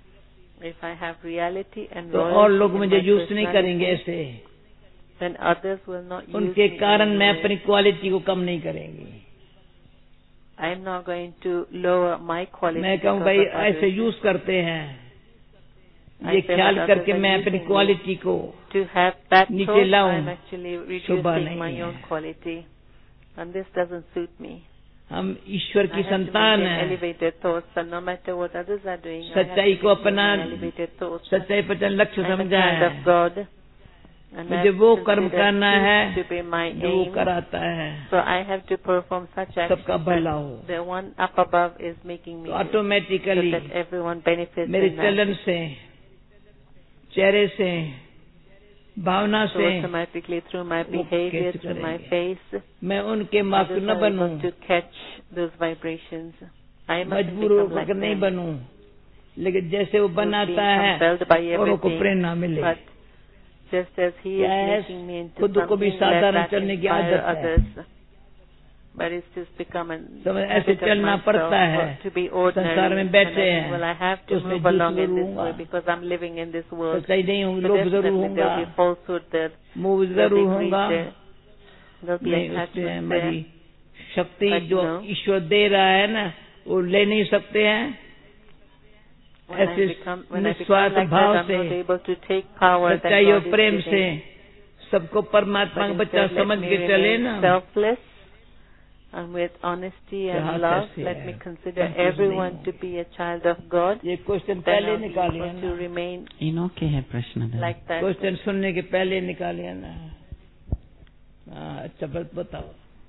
तो और लोग मुझे यूज नहीं करेंगे ऐसे. Then others will not use उनके कारण मैं अपनी क्वालिटी को कम नहीं करेंगी. I am not going to lower my quality. मैं कहूँ भाई ऐसे यूज करते हैं ये ख्याल करके मैं अपनी क्वालिटी को नीचे लाऊं. I'm actually reducing my own quality and this doesn't suit me. हम ईश्वर की संतान हैं। Elevated thoughts, and no matter what others are doing, सच्चाई को अपना elevated thoughts. सच्चाई पर लक्ष्य समझा है। Of God, and मुझे वो कर्म करना है to be my जो वो aim. कराता है। So I have to perform such actions सबका भला हो। the one up above is making me तो automatically so that everyone benefits मेरे in that. चलन से, चेहरे से, भावना So से automatically through my behavior, through my face, मैं उनके मार्ग others न are बनूं, able to catch those vibrations. I must मजबूर become like होकर नहीं them. बनूं, लेकिन जैसे वो बनाता है compelled by औरों को everything, प्रेरणा मिले। but just as he is making me into खुद को भी something, let साधारण that चलने की inspire आदत है। others. But it's just become an ऐसे चलना पड़ता है। to be ordinary. संसार में बैठे हैं, Well, I have to उसमें move along झूठ in this रहूंगा। way because I'm living in this world. सच्चाई नहीं होगी, So लोभ जरूर definitely होगा, there'll be falsehood there. मोह जरूर होगा। There'll be ये उससे attachment हमारी there. शक्ति But जो no. ईश्वर दे रहा है ना, वो ले नहीं सकते हैं। When I ऐसे become निस्वार्थ like भाव that, I'm से, not able to take power that सच्चाई और God is प्रेम से giving. सबको परमात्मा का But बच्चा instead, let समझ me के चले remain ना, selfless and with honesty and हाथ love. ऐसे Let है, me consider confused everyone नहीं to be a child of God. ये क्वेश्चन Then पहले I'll be निकालिए able to ना, remain इनोके है प्रश्न दे। like that. क्वेश्चन सुनने के पहले निकालिए ना। अच्छा बताओ।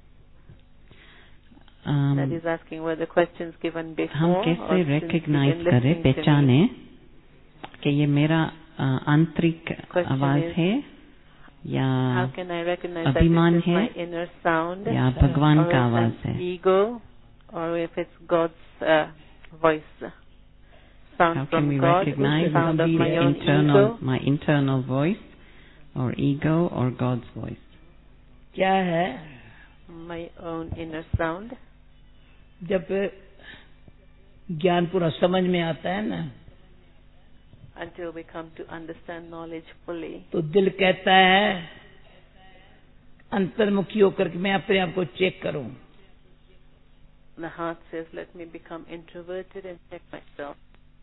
That is asking were the questions given before. हम or कैसे since रिकग्नाइज you've been करें, listening to me? पहचाने कि ये मेरा आंतरिक Question आवाज is, है या How can I recognize that अभिमान this is है my inner sound, या भगवान or का if आवाज it's है? ego, or if it's God's voice? Sound How can from we God, recognize sound of my own my internal voice, or ego, or God's voice? क्या है? My own inner sound. जब ज्ञान पूरा समझ में आता है ना, Until we come to understand knowledge fully. तो दिल कहता है अंतर्मुखी होकर के मैं अपने आप को चेक करूं। The heart says, let me become introverted and check myself.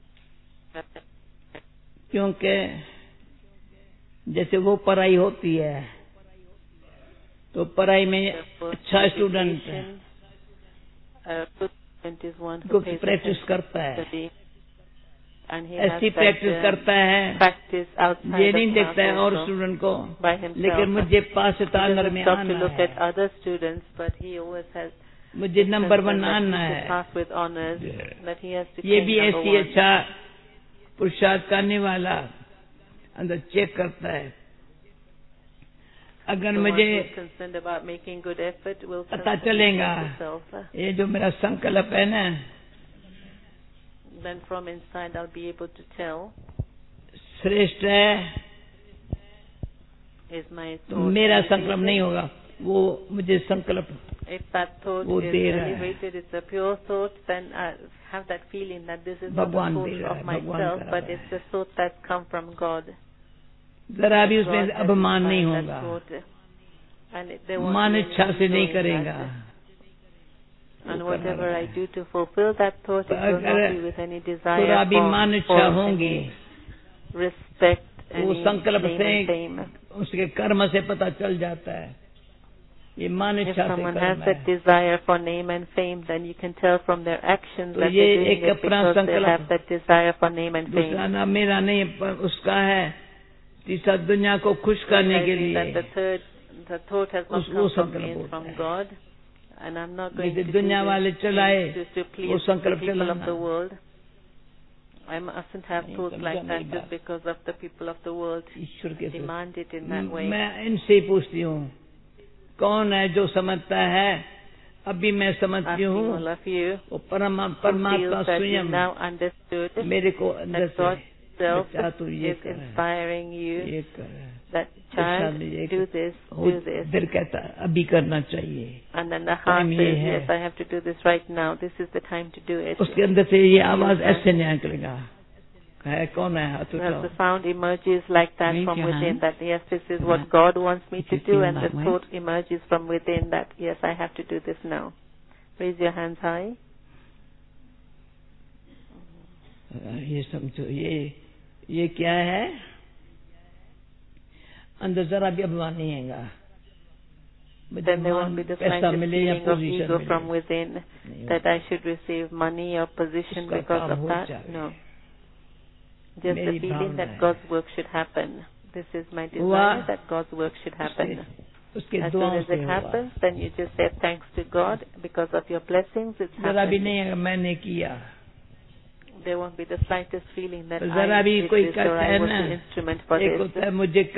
क्योंकि जैसे वो पढ़ाई होती है, तो पढ़ाई में अच्छा स्टूडेंट कुछ प्रैक्टिस करता है, ऐसी प्रैक्टिस करता है, ये नहीं देखता है और स्टूडेंट को, लेकिन मुझे पास सितार में आना है, मुझे नंबर 1 आना है। ये भी ऐसी अच्छा पुरुषार्थ करने वाला अंदर चेक करता है। अगर मुझे पता चलेगा ये जो मेरा संकल्प है ना, then from inside I'll be able to tell श्रेष्ठ है, is my मेरा संकल्प नहीं होगा, वो मुझे संकल्प if that thought वो is दे रहा है। elevated, it's a pure thought, then I have that feeling that this is not a भगवान thought दे रहा of है, myself, but it's a thought that's come from God. जरा भी उसमें अभिमान नहीं होगा, मान इच्छा से नहीं करेगा। And whatever I do to fulfill that thought, it will not be with any desire थोड़ा भी मान इच्छा होंगी, respect, वो any संकल्प name से and fame. उसके कर्म से पता चल जाता है, ये मान If इच्छा से someone has कर्म that है। desire for name and fame, then you can tell from their actions तो that ये they're doing एक it अपना because they संकल्प, have that desire for name and fame. दूसरा नाम मेरा नहीं पर उसका है, तीसरा दुनिया को खुश करने के लिए The thought has not come from me, it's from God, and I'm not going to do दुनिया वाले चलाए this to वो please the संकल्प people of the चलाना। world. I mustn't have thoughts like that just because of the people of the world ईश्वर के demand it in that way. मैं इनसे ही पूछती हूँ, कौन है जो समझता है? अभी मैं समझती हूँ, All of you वो परमात्मा feels that you स्वयं now understood मेरे को अंदर that God self बच्चा तू ये is कर, inspiring you, ये कर, that child, do this, do this. दिल कहता है अभी करना चाहिए, And then the heart Time says, ये है। yes, I have to do this right now. This is the time to do it. उसके अंदर से ये आवाज ऐसे नहीं निकलेगा, है कौन है? हाथ As उठाओ। the sound emerges like that Raise from your within, hand. that yes, this is what God wants me If to you do, feel and the that way. thought emerges from within that yes, I have to do this now. Raise your hands high. ये समझो, ये क्या है? अंदर जरा भी अभिमान नहीं हैगा, then there won't be the slightest feeling of ego from within that I should receive money or position because of that. No. Just the feeling that God's work should happen. This is my desire that God's work should happen. As soon as it happens, then you just say thanks to God because of your blessings. It's happened. There won't be the slightest feeling that I did this or I was the instrument for this.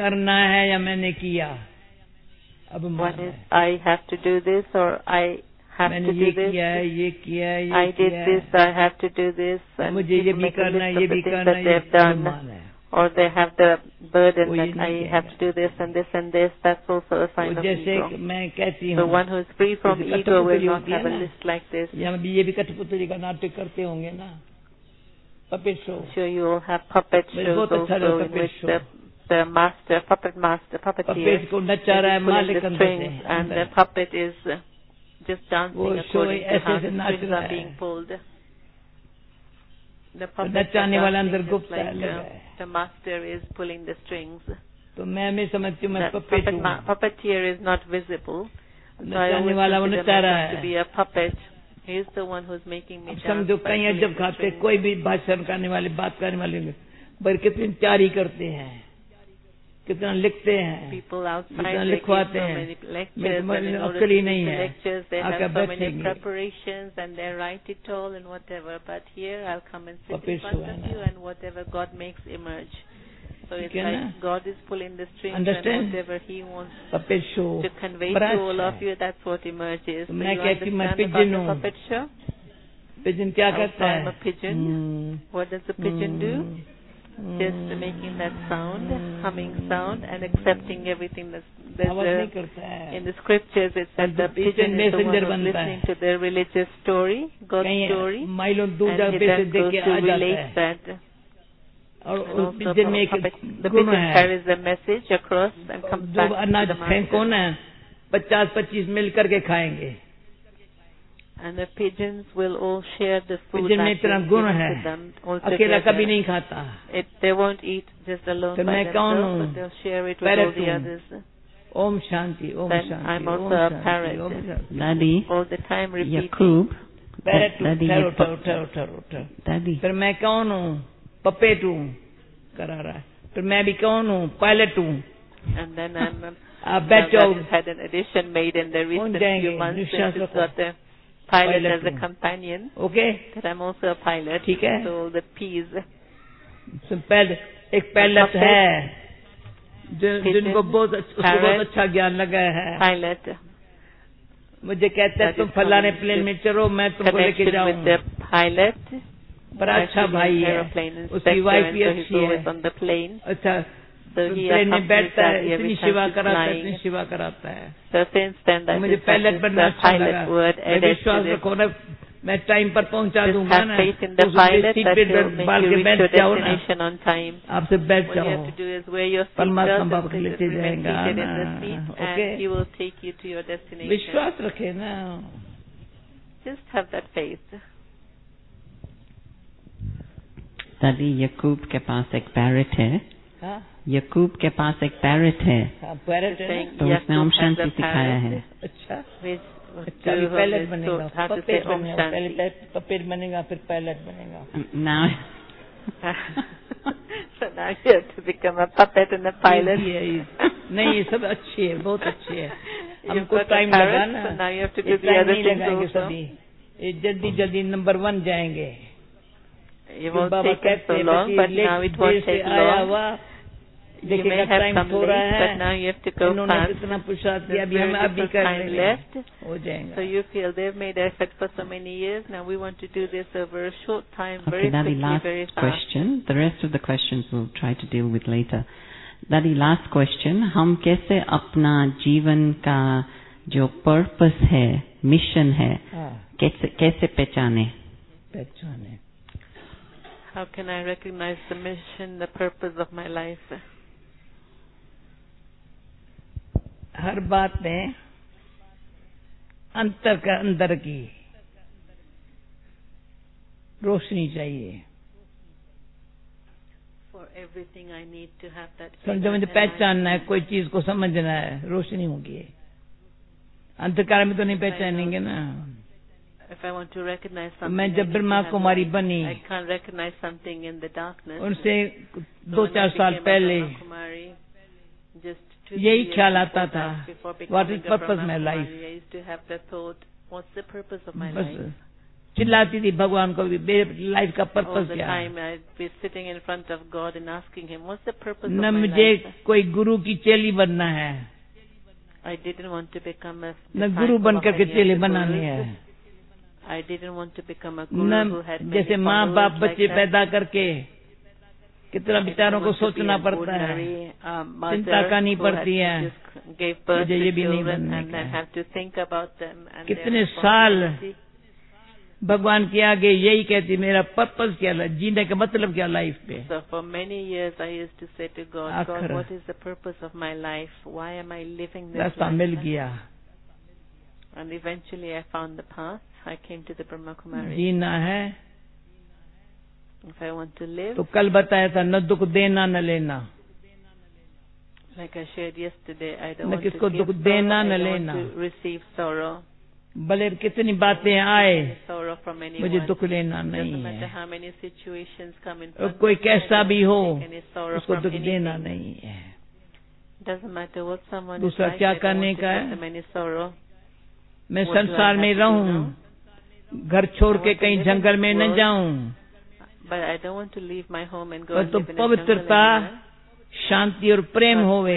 One is I have to do this or I have to do this. I did this, I have to do this. And people make a list of the things that they have done. Or they have the burden that I have to do this and this and this. That's also a sign of ego. The one who is free from ego will not have a list like this. I'm sure you all have puppet shows also in which the master, puppeteer, is pulling the strings and the puppet is just dancing according to how the strings are being pulled. The puppet is dancing just like the master is pulling the strings. Puppeteer is not visible. So I always consider myself to be a puppet. He is the one who is making me dance. कोई भी भाषण करने वाले बात करने वाले पर कितनी तैयारी करते हैं, कितना लिखते हैं, कितना लिखवाते हैं, मेरे अक्ल ही नहीं है, आकर बैठेंगे। Preparations and they write it all and whatever. But here I'll come and sit in front of you and whatever God makes emerge. So it's like God is pulling the strings and whatever He wants to convey to all of you, that's what emerges. So you understand about the puppet show? Pigeon क्या करता है? I'm a pigeon. What does the pigeon do? Just making that sound, humming sound, and accepting everything that's in the scriptures. It said the pigeon is the one who's listening to the religious story, God's story, and he then goes to relate that. And also the pigeon carries the message across and comes back to the master. 50-25 मिल करके खाएंगे। And the pigeons will all share the food that is given to them all together. They won't eat just alone by themselves, but they'll share it with all the others. Om Shanti, Om Shanti. Then I'm also a parrot. Daddy, all the time repeating. Yakub. Daddy. फिर मैं कौन हूँ? Puppet हूँ, करा रहा है। फिर मैं भी कौन हूँ? पायलट हूँ। And then I've had an addition made in the recent few months since it's got the pilot as a companion. Okay. That I'm also a pilot. ठीक है. So the peas. एक पायलट है जिनको बहुत अच्छा ज्ञान लगा है. Pilot. मुझे कहते हैं तुम फलाने प्लेन में चलो मैं तुमको लेके जाऊँ. Pilot. बड़ा अच्छा भाई है. उसकी वाइफ भी अच्छी है. अच्छा. प्लेन में बैठता है, इतनी सेवा कराता है, इतनी सेवा कराता है। मुझे पायलट बनना अच्छा लगा। मैं विश्वास रखो ना, मैं टाइम पर पहुंचा दूंगा ना। सीट पे बाल के बैठ जाओ ना, आपसे बैठ जाओ, परमात्मा बाप के लेते जाएगा ना। ओके, विश्वास रखे ना। Just have that faith. दादी यकूब के पास एक पैरेट है। यकूब के पास एक पैरेट है, तो उसने ओम शांति सिखाया है। अच्छा, पायलट बनेगा, पहले पपेट बनेगा, फिर पायलट बनेगा। Now, so now you have to become a puppet and a pilot. नहीं, ये सब अच्छे है, बहुत अच्छे है। हमको टाइम लगा ना, so now you have to do the other things also. ये जल्दी नंबर 1 जाएंगे। It won't take so long, but now it won't take long. You may have some late, but now you have to go fast. There's time left. So you feel they've made effort for so many years. Now we want to do this over a short time, very quickly, very fast. Question. The rest of the questions we'll try to deal with later. Daddy, last question. हम कैसे अपना जीवन का जो purpose है, mission है, कैसे पहचाने? How can I recognize the mission, the purpose of my life? हर बात में अंदर की रोशनी चाहिए। For everything I need to have that. समझो, मुझे पहचानना है, कोई चीज को समझना है, रोशनी होगी। अंधकार में तो नहीं पहचानेंगे ना। If I want to recognize something, मैं जब ब्रह्मा कुमारी बनी, I can't recognize something in the darkness. उनसे 2-4 साल पहले यही ख्याल आता था, What is purpose of my life? I used to have the thought, what's the purpose of my life? चिल्लाती थी भगवान को, मेरे लाइफ का पर्पस क्या है? All the time I'd be sitting in front of God and asking Him, what's the purpose of न my मुझे life? कोई गुरु की चेली बनना है, I didn't want to become a न गुरु बनकर के चेली बनानी है, I didn't want to become a guru who had many जैसे माँ बाप बच्चे पैदा करके कितना बेचारों को सोचना पड़ता है, चिंता करनी पड़ती है, मुझे ये भी नहीं बनना है। कितने साल भगवान के आगे यही कहती, मेरा पर्पस क्या है, जीने का मतलब क्या लाइफ पे। So for many years I used to say to God, God, what is the purpose of my life? Why am I living this रास्ता life? मिल गया। And eventually I found the path. I came to the Brahma Kumari. जीना है If I want to live, तो कल बताया था, न दुख देना न लेना। like I shared yesterday, I don't न want to किसको give दुख sorrow, देना I न don't लेना। want to receive sorrow. भले कितनी बातें आए, Sorrow from anyone. मुझे दुख लेना Doesn't नहीं matter है। how many situations come in और front कोई of me, कैसा I don't भी हो, take any sorrow उसको from दुख देना anything. नहीं है। Doesn't matter what someone is दूसरा like, क्या I don't करने want to का give है? them any sorrow. मैं What do I संसार have में to do रहूं, now? घर छोड़ I के want to कहीं live in जंगल this में न world, जाऊं, but I don't want to leave my home and go पर and तो live in a jungle पवित्रता, anywhere. शांति और प्रेम होवे,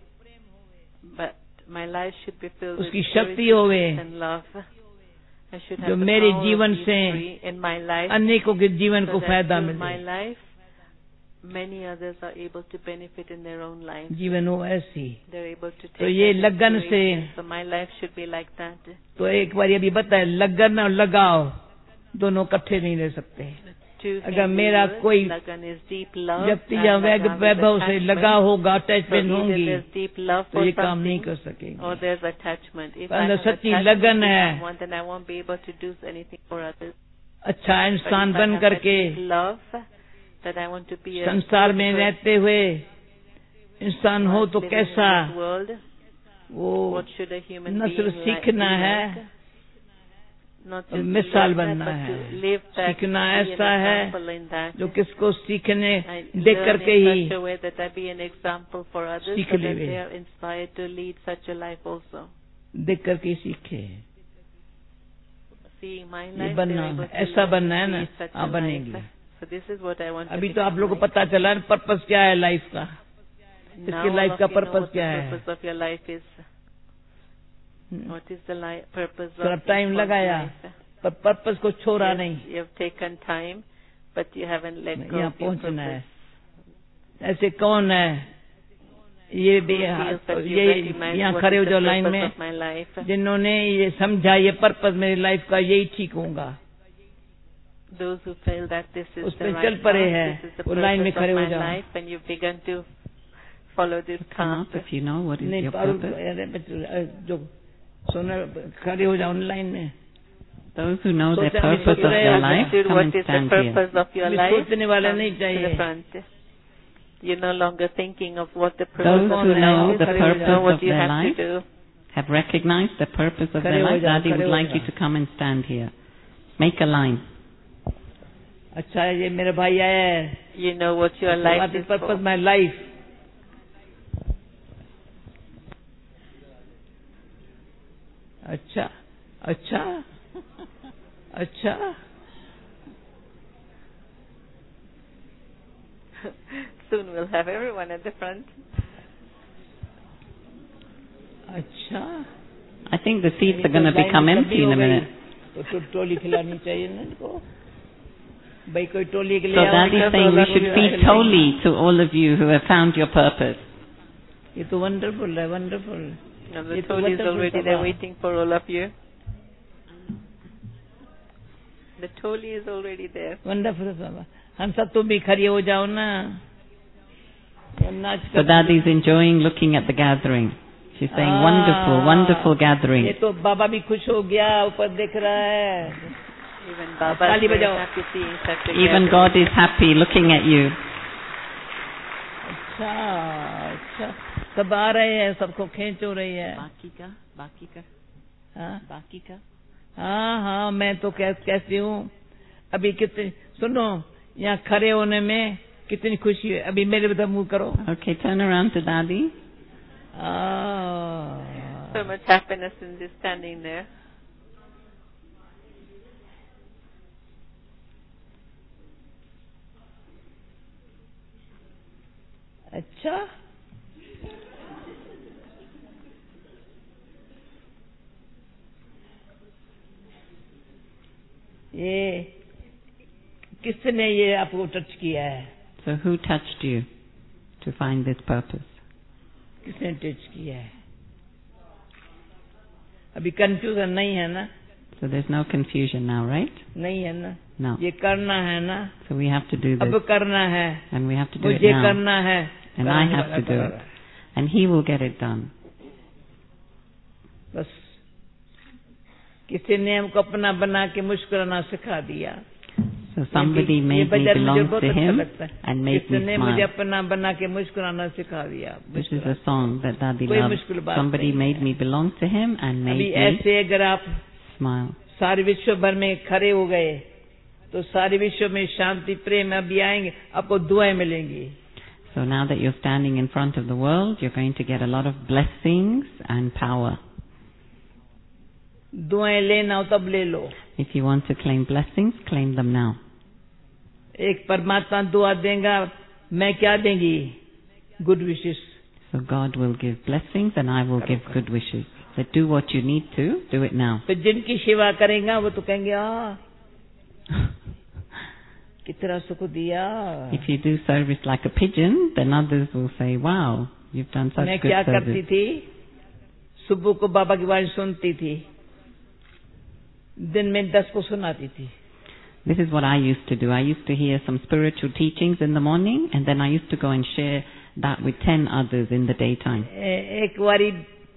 But my life should be filled with उसकी purity, शक्ति होवे, peace and love. I should जो have the मेरे power जीवन of से being free in my life, अनेकों के जीवन so को that फायदा through my मिले। life, many others are able to benefit in their own lives. जीवन हो ऐसी, They're able to take तो ये that लगन से, inspiration. So my life should be like that. तो एक बार ये भी बताए, लगन और लगाव दोनों इकट्ठे नहीं रह सकते। अगर मेरा कोई व्यक्ति या वैभव से लगा होगा, अटैचमेंट होंगी, तो ये काम नहीं कर सकेंगे। अंदर सच्ची लगन है, अच्छा इंसान बन करके संसार में रहते हुए इंसान हो तो कैसा, वो न सिर्फ सीखना है, मिसाल बनना है। सीखना ऐसा है जो किसको सीखने देख करके ही सीख ले, देख करके सीखे। ये बनना है, ऐसा बनना है ना, आप बनेंगे। अभी तो आप लोगों को पता चला पर्पस क्या है लाइफ का, इसकी लाइफ का पर्पस क्या है। What is the purpose थोड़ा of टाइम लगाया, पर पर्पस को छोड़ा नहीं। You have taken time, but you haven't let go यहाँ of your पहुँचना है। purpose. ऐसे कौन है ये भी यहाँ खड़े हो जाओ लाइन में, जिन्होंने ये समझा ये पर्पस मेरी लाइफ का यही ठीक होगा, Those who feel that this is उस the पे right चल पड़े path, हैं, this is the वो लाइन में purpose खड़े of हो my जाओ। life, and you've begun to follow this path. If you know what is नहीं your पारुल purpose. जो सोना खड़े हो जाओ लाइन में। Those who know the purpose of their life, come and stand here. सोचने वाले नहीं चाहिए। You're no longer thinking of what the Those purpose of who life know is, the but purpose you know what of you their have life, to do. have recognized the purpose of their life, Daddy would like you to come and stand here. Make a line. अच्छा ये मेरा भाई है, You know what your life is for. purpose my life. अच्छा अच्छा अच्छा Soon we'll have everyone at the front. अच्छा, I think the seats are going to become empty in a minute. तो टोली खिलानी चाहिए ना इनको, भाई कोई टोली के लिए। So Daddy is saying we should feed toli to all of you who have found your purpose. ये तो वंडरफुल है, wonderful. And the toli is already there waiting for all of you. The toli is already there. Wonderful बाबा, हम सब तुम भी खड़ी हो जाओ ना। So Daddy is enjoying looking at the gathering. She's saying, wonderful, wonderful gathering. ये तो बाबा भी खुश हो गया, ऊपर देख रहा है। Even Baba is very happy seeing such a Even gathering. God is happy looking at you. अच्छा अच्छा, सब आ रहे हैं, सबको खींच हो रही है। बाकी का बाकी का हाँ मैं तो कैसी हूँ अभी कितने सुनो यहाँ खड़े होने में कितनी खुशी है अभी मेरे बता मुंह करो Okay, turn around to Dadi. So much happiness in this standing there. अच्छा ये किसने ये आपको टच किया है So who touched you to find this purpose? किसने टच किया है अभी कंफ्यूजन नहीं है ना So there's no confusion now, right? नहीं है ना No. ये करना है ना So we have to do अब this. करना है And we have to do it मुझे now. करना है And I have to do it. And he will get it done. बस किसी ने हमको अपना बना के मुस्कुराना सिखा दिया So somebody made me belong to him and made me किसने मुझे smile. अपना बना के मुस्कुराना सिखा दिया This is a song that Dadi कोई loves. मुश्किल बात Somebody नहीं made me belong to him and made अभी me ऐसे अगर आप smile. सारे विश्व भर में खड़े हो गए तो सारे विश्व में शांति प्रेम अभी आएंगे आपको दुआएं मिलेंगी So now that you're standing in front of the world, you're going to get a lot of blessings and power. दुआएं लेना हो तब ले लो If you want to claim blessings, claim them now. एक परमात्मा दुआ देगा मैं क्या देंगी good wishes So God will give blessings and I will give good wishes. So do what you need to, do it now. तो जिनकी सेवा करेगा वो तो कहेंगे कितना सुख दिया If you do service like a pigeon, then others will say, wow, you've done such मैं good क्या करती service. थी सुबह को बाबा की बात सुनती थी दिन में 10 को सुनाती थी This is what I used to do. I used to hear some spiritual teachings in the morning and then I used to go and share that with 10 others in the daytime. एक बारी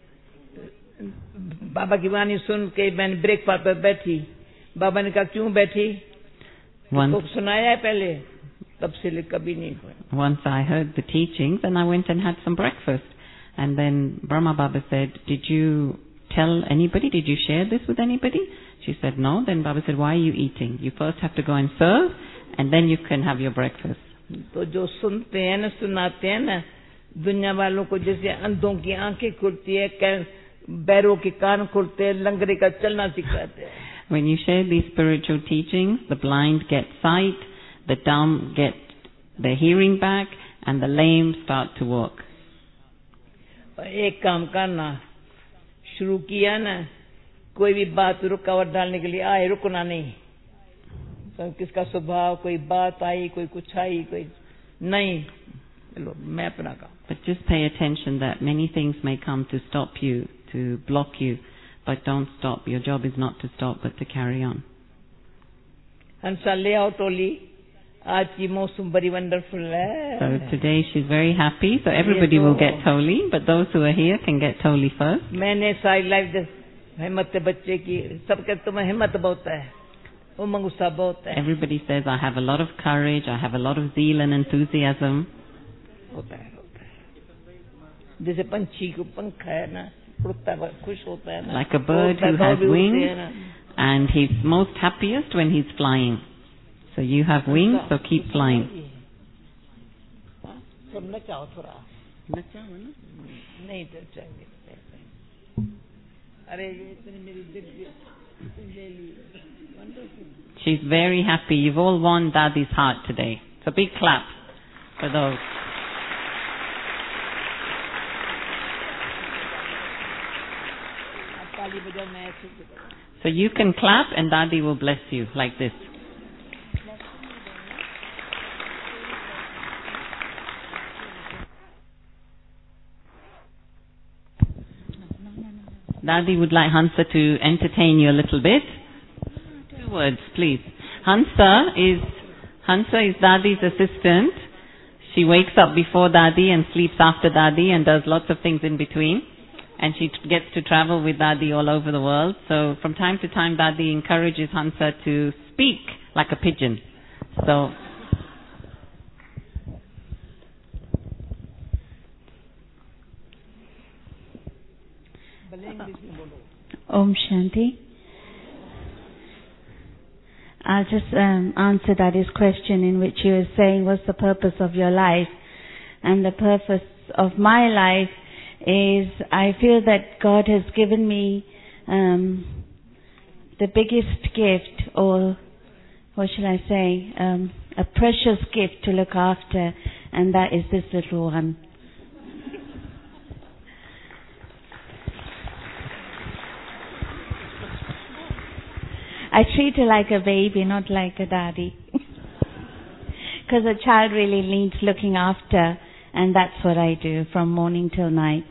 बाबा की वाणी सुन के मैंने breakfast पर बैठी बाबा ने कहा क्यों बैठी तो सुनाया है पहले तब से कभी नहीं हुआ Once I heard the teachings and I went and had some breakfast. And then Brahma Baba said, did you tell anybody? Did you share this with anybody? She said, no. Then Baba said, why are you eating? You first have to go and serve and then you can have your breakfast. तो जो सुनते हैं ना सुनाते हैं ना दुनिया वालों को जैसे अंधों की आंखें खुलती है बैरों के कान खुलते हैं लंगड़े का चलना सिखाते हैं When you share these spiritual teachings, the blind get sight, the dumb get their hearing back, and the lame start to walk. एक काम करना शुरू किया ना कोई भी बात रुकावट डालने के लिए आए रुकना नहीं तो किसका स्वभाव कोई बात आई कोई कुछ आई कोई नहीं लो मैं अपना काम But just pay attention that many things may come to stop you, to block you, but don't stop. Your job is not to stop, but to carry on. हंसा ले आओ टोली आज की मौसम बड़ी वंडरफुल है So today she's very happy, so everybody will get Toli, but those who are here can get Toli first. मैंने सारी life हिम्मत बच्चे की सबके तुम्हें हिम्मत बहुत है उमंग उत्साह बहुत है Everybody says, I have a lot of courage, I have a lot of zeal and enthusiasm. होता है जैसे पंछी को पंख है ना उड़ता है खुश होता है ना Like a bird who has wings, and he's most happiest when he's flying. So you have wings, so keep flying. सब नचाओ थोड़ा नचाओ ना नहीं नचाएंगे अरे ये इतनी मेरी दिल She's very happy. You've all won Dadi's heart today. So big clap for those. So you can clap and Dadi will bless you like this. Dadi would like Hansa to entertain you a little bit. 2 words, please. Hansa is Dadi's assistant. She wakes up before Dadi and sleeps after Dadi and does lots of things in between. And she gets to travel with Dadi all over the world. So from time to time Dadi encourages Hansa to speak like a pigeon. So Om Shanti. I'll just answer Daddy's question, in which he was saying, what's the purpose of your life? And the purpose of my life is, I feel that God has given me the biggest gift, or what shall I say, a precious gift to look after, and that is this little one. I treat her like a baby, not like a daddy. Because a child really needs looking after, and that's what I do from morning till night.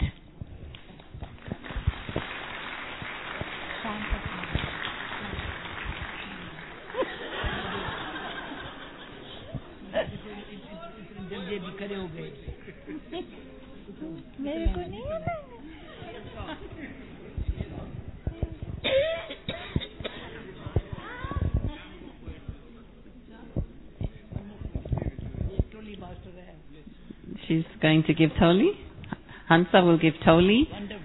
She's going to give Toli. Hansa will give Toli.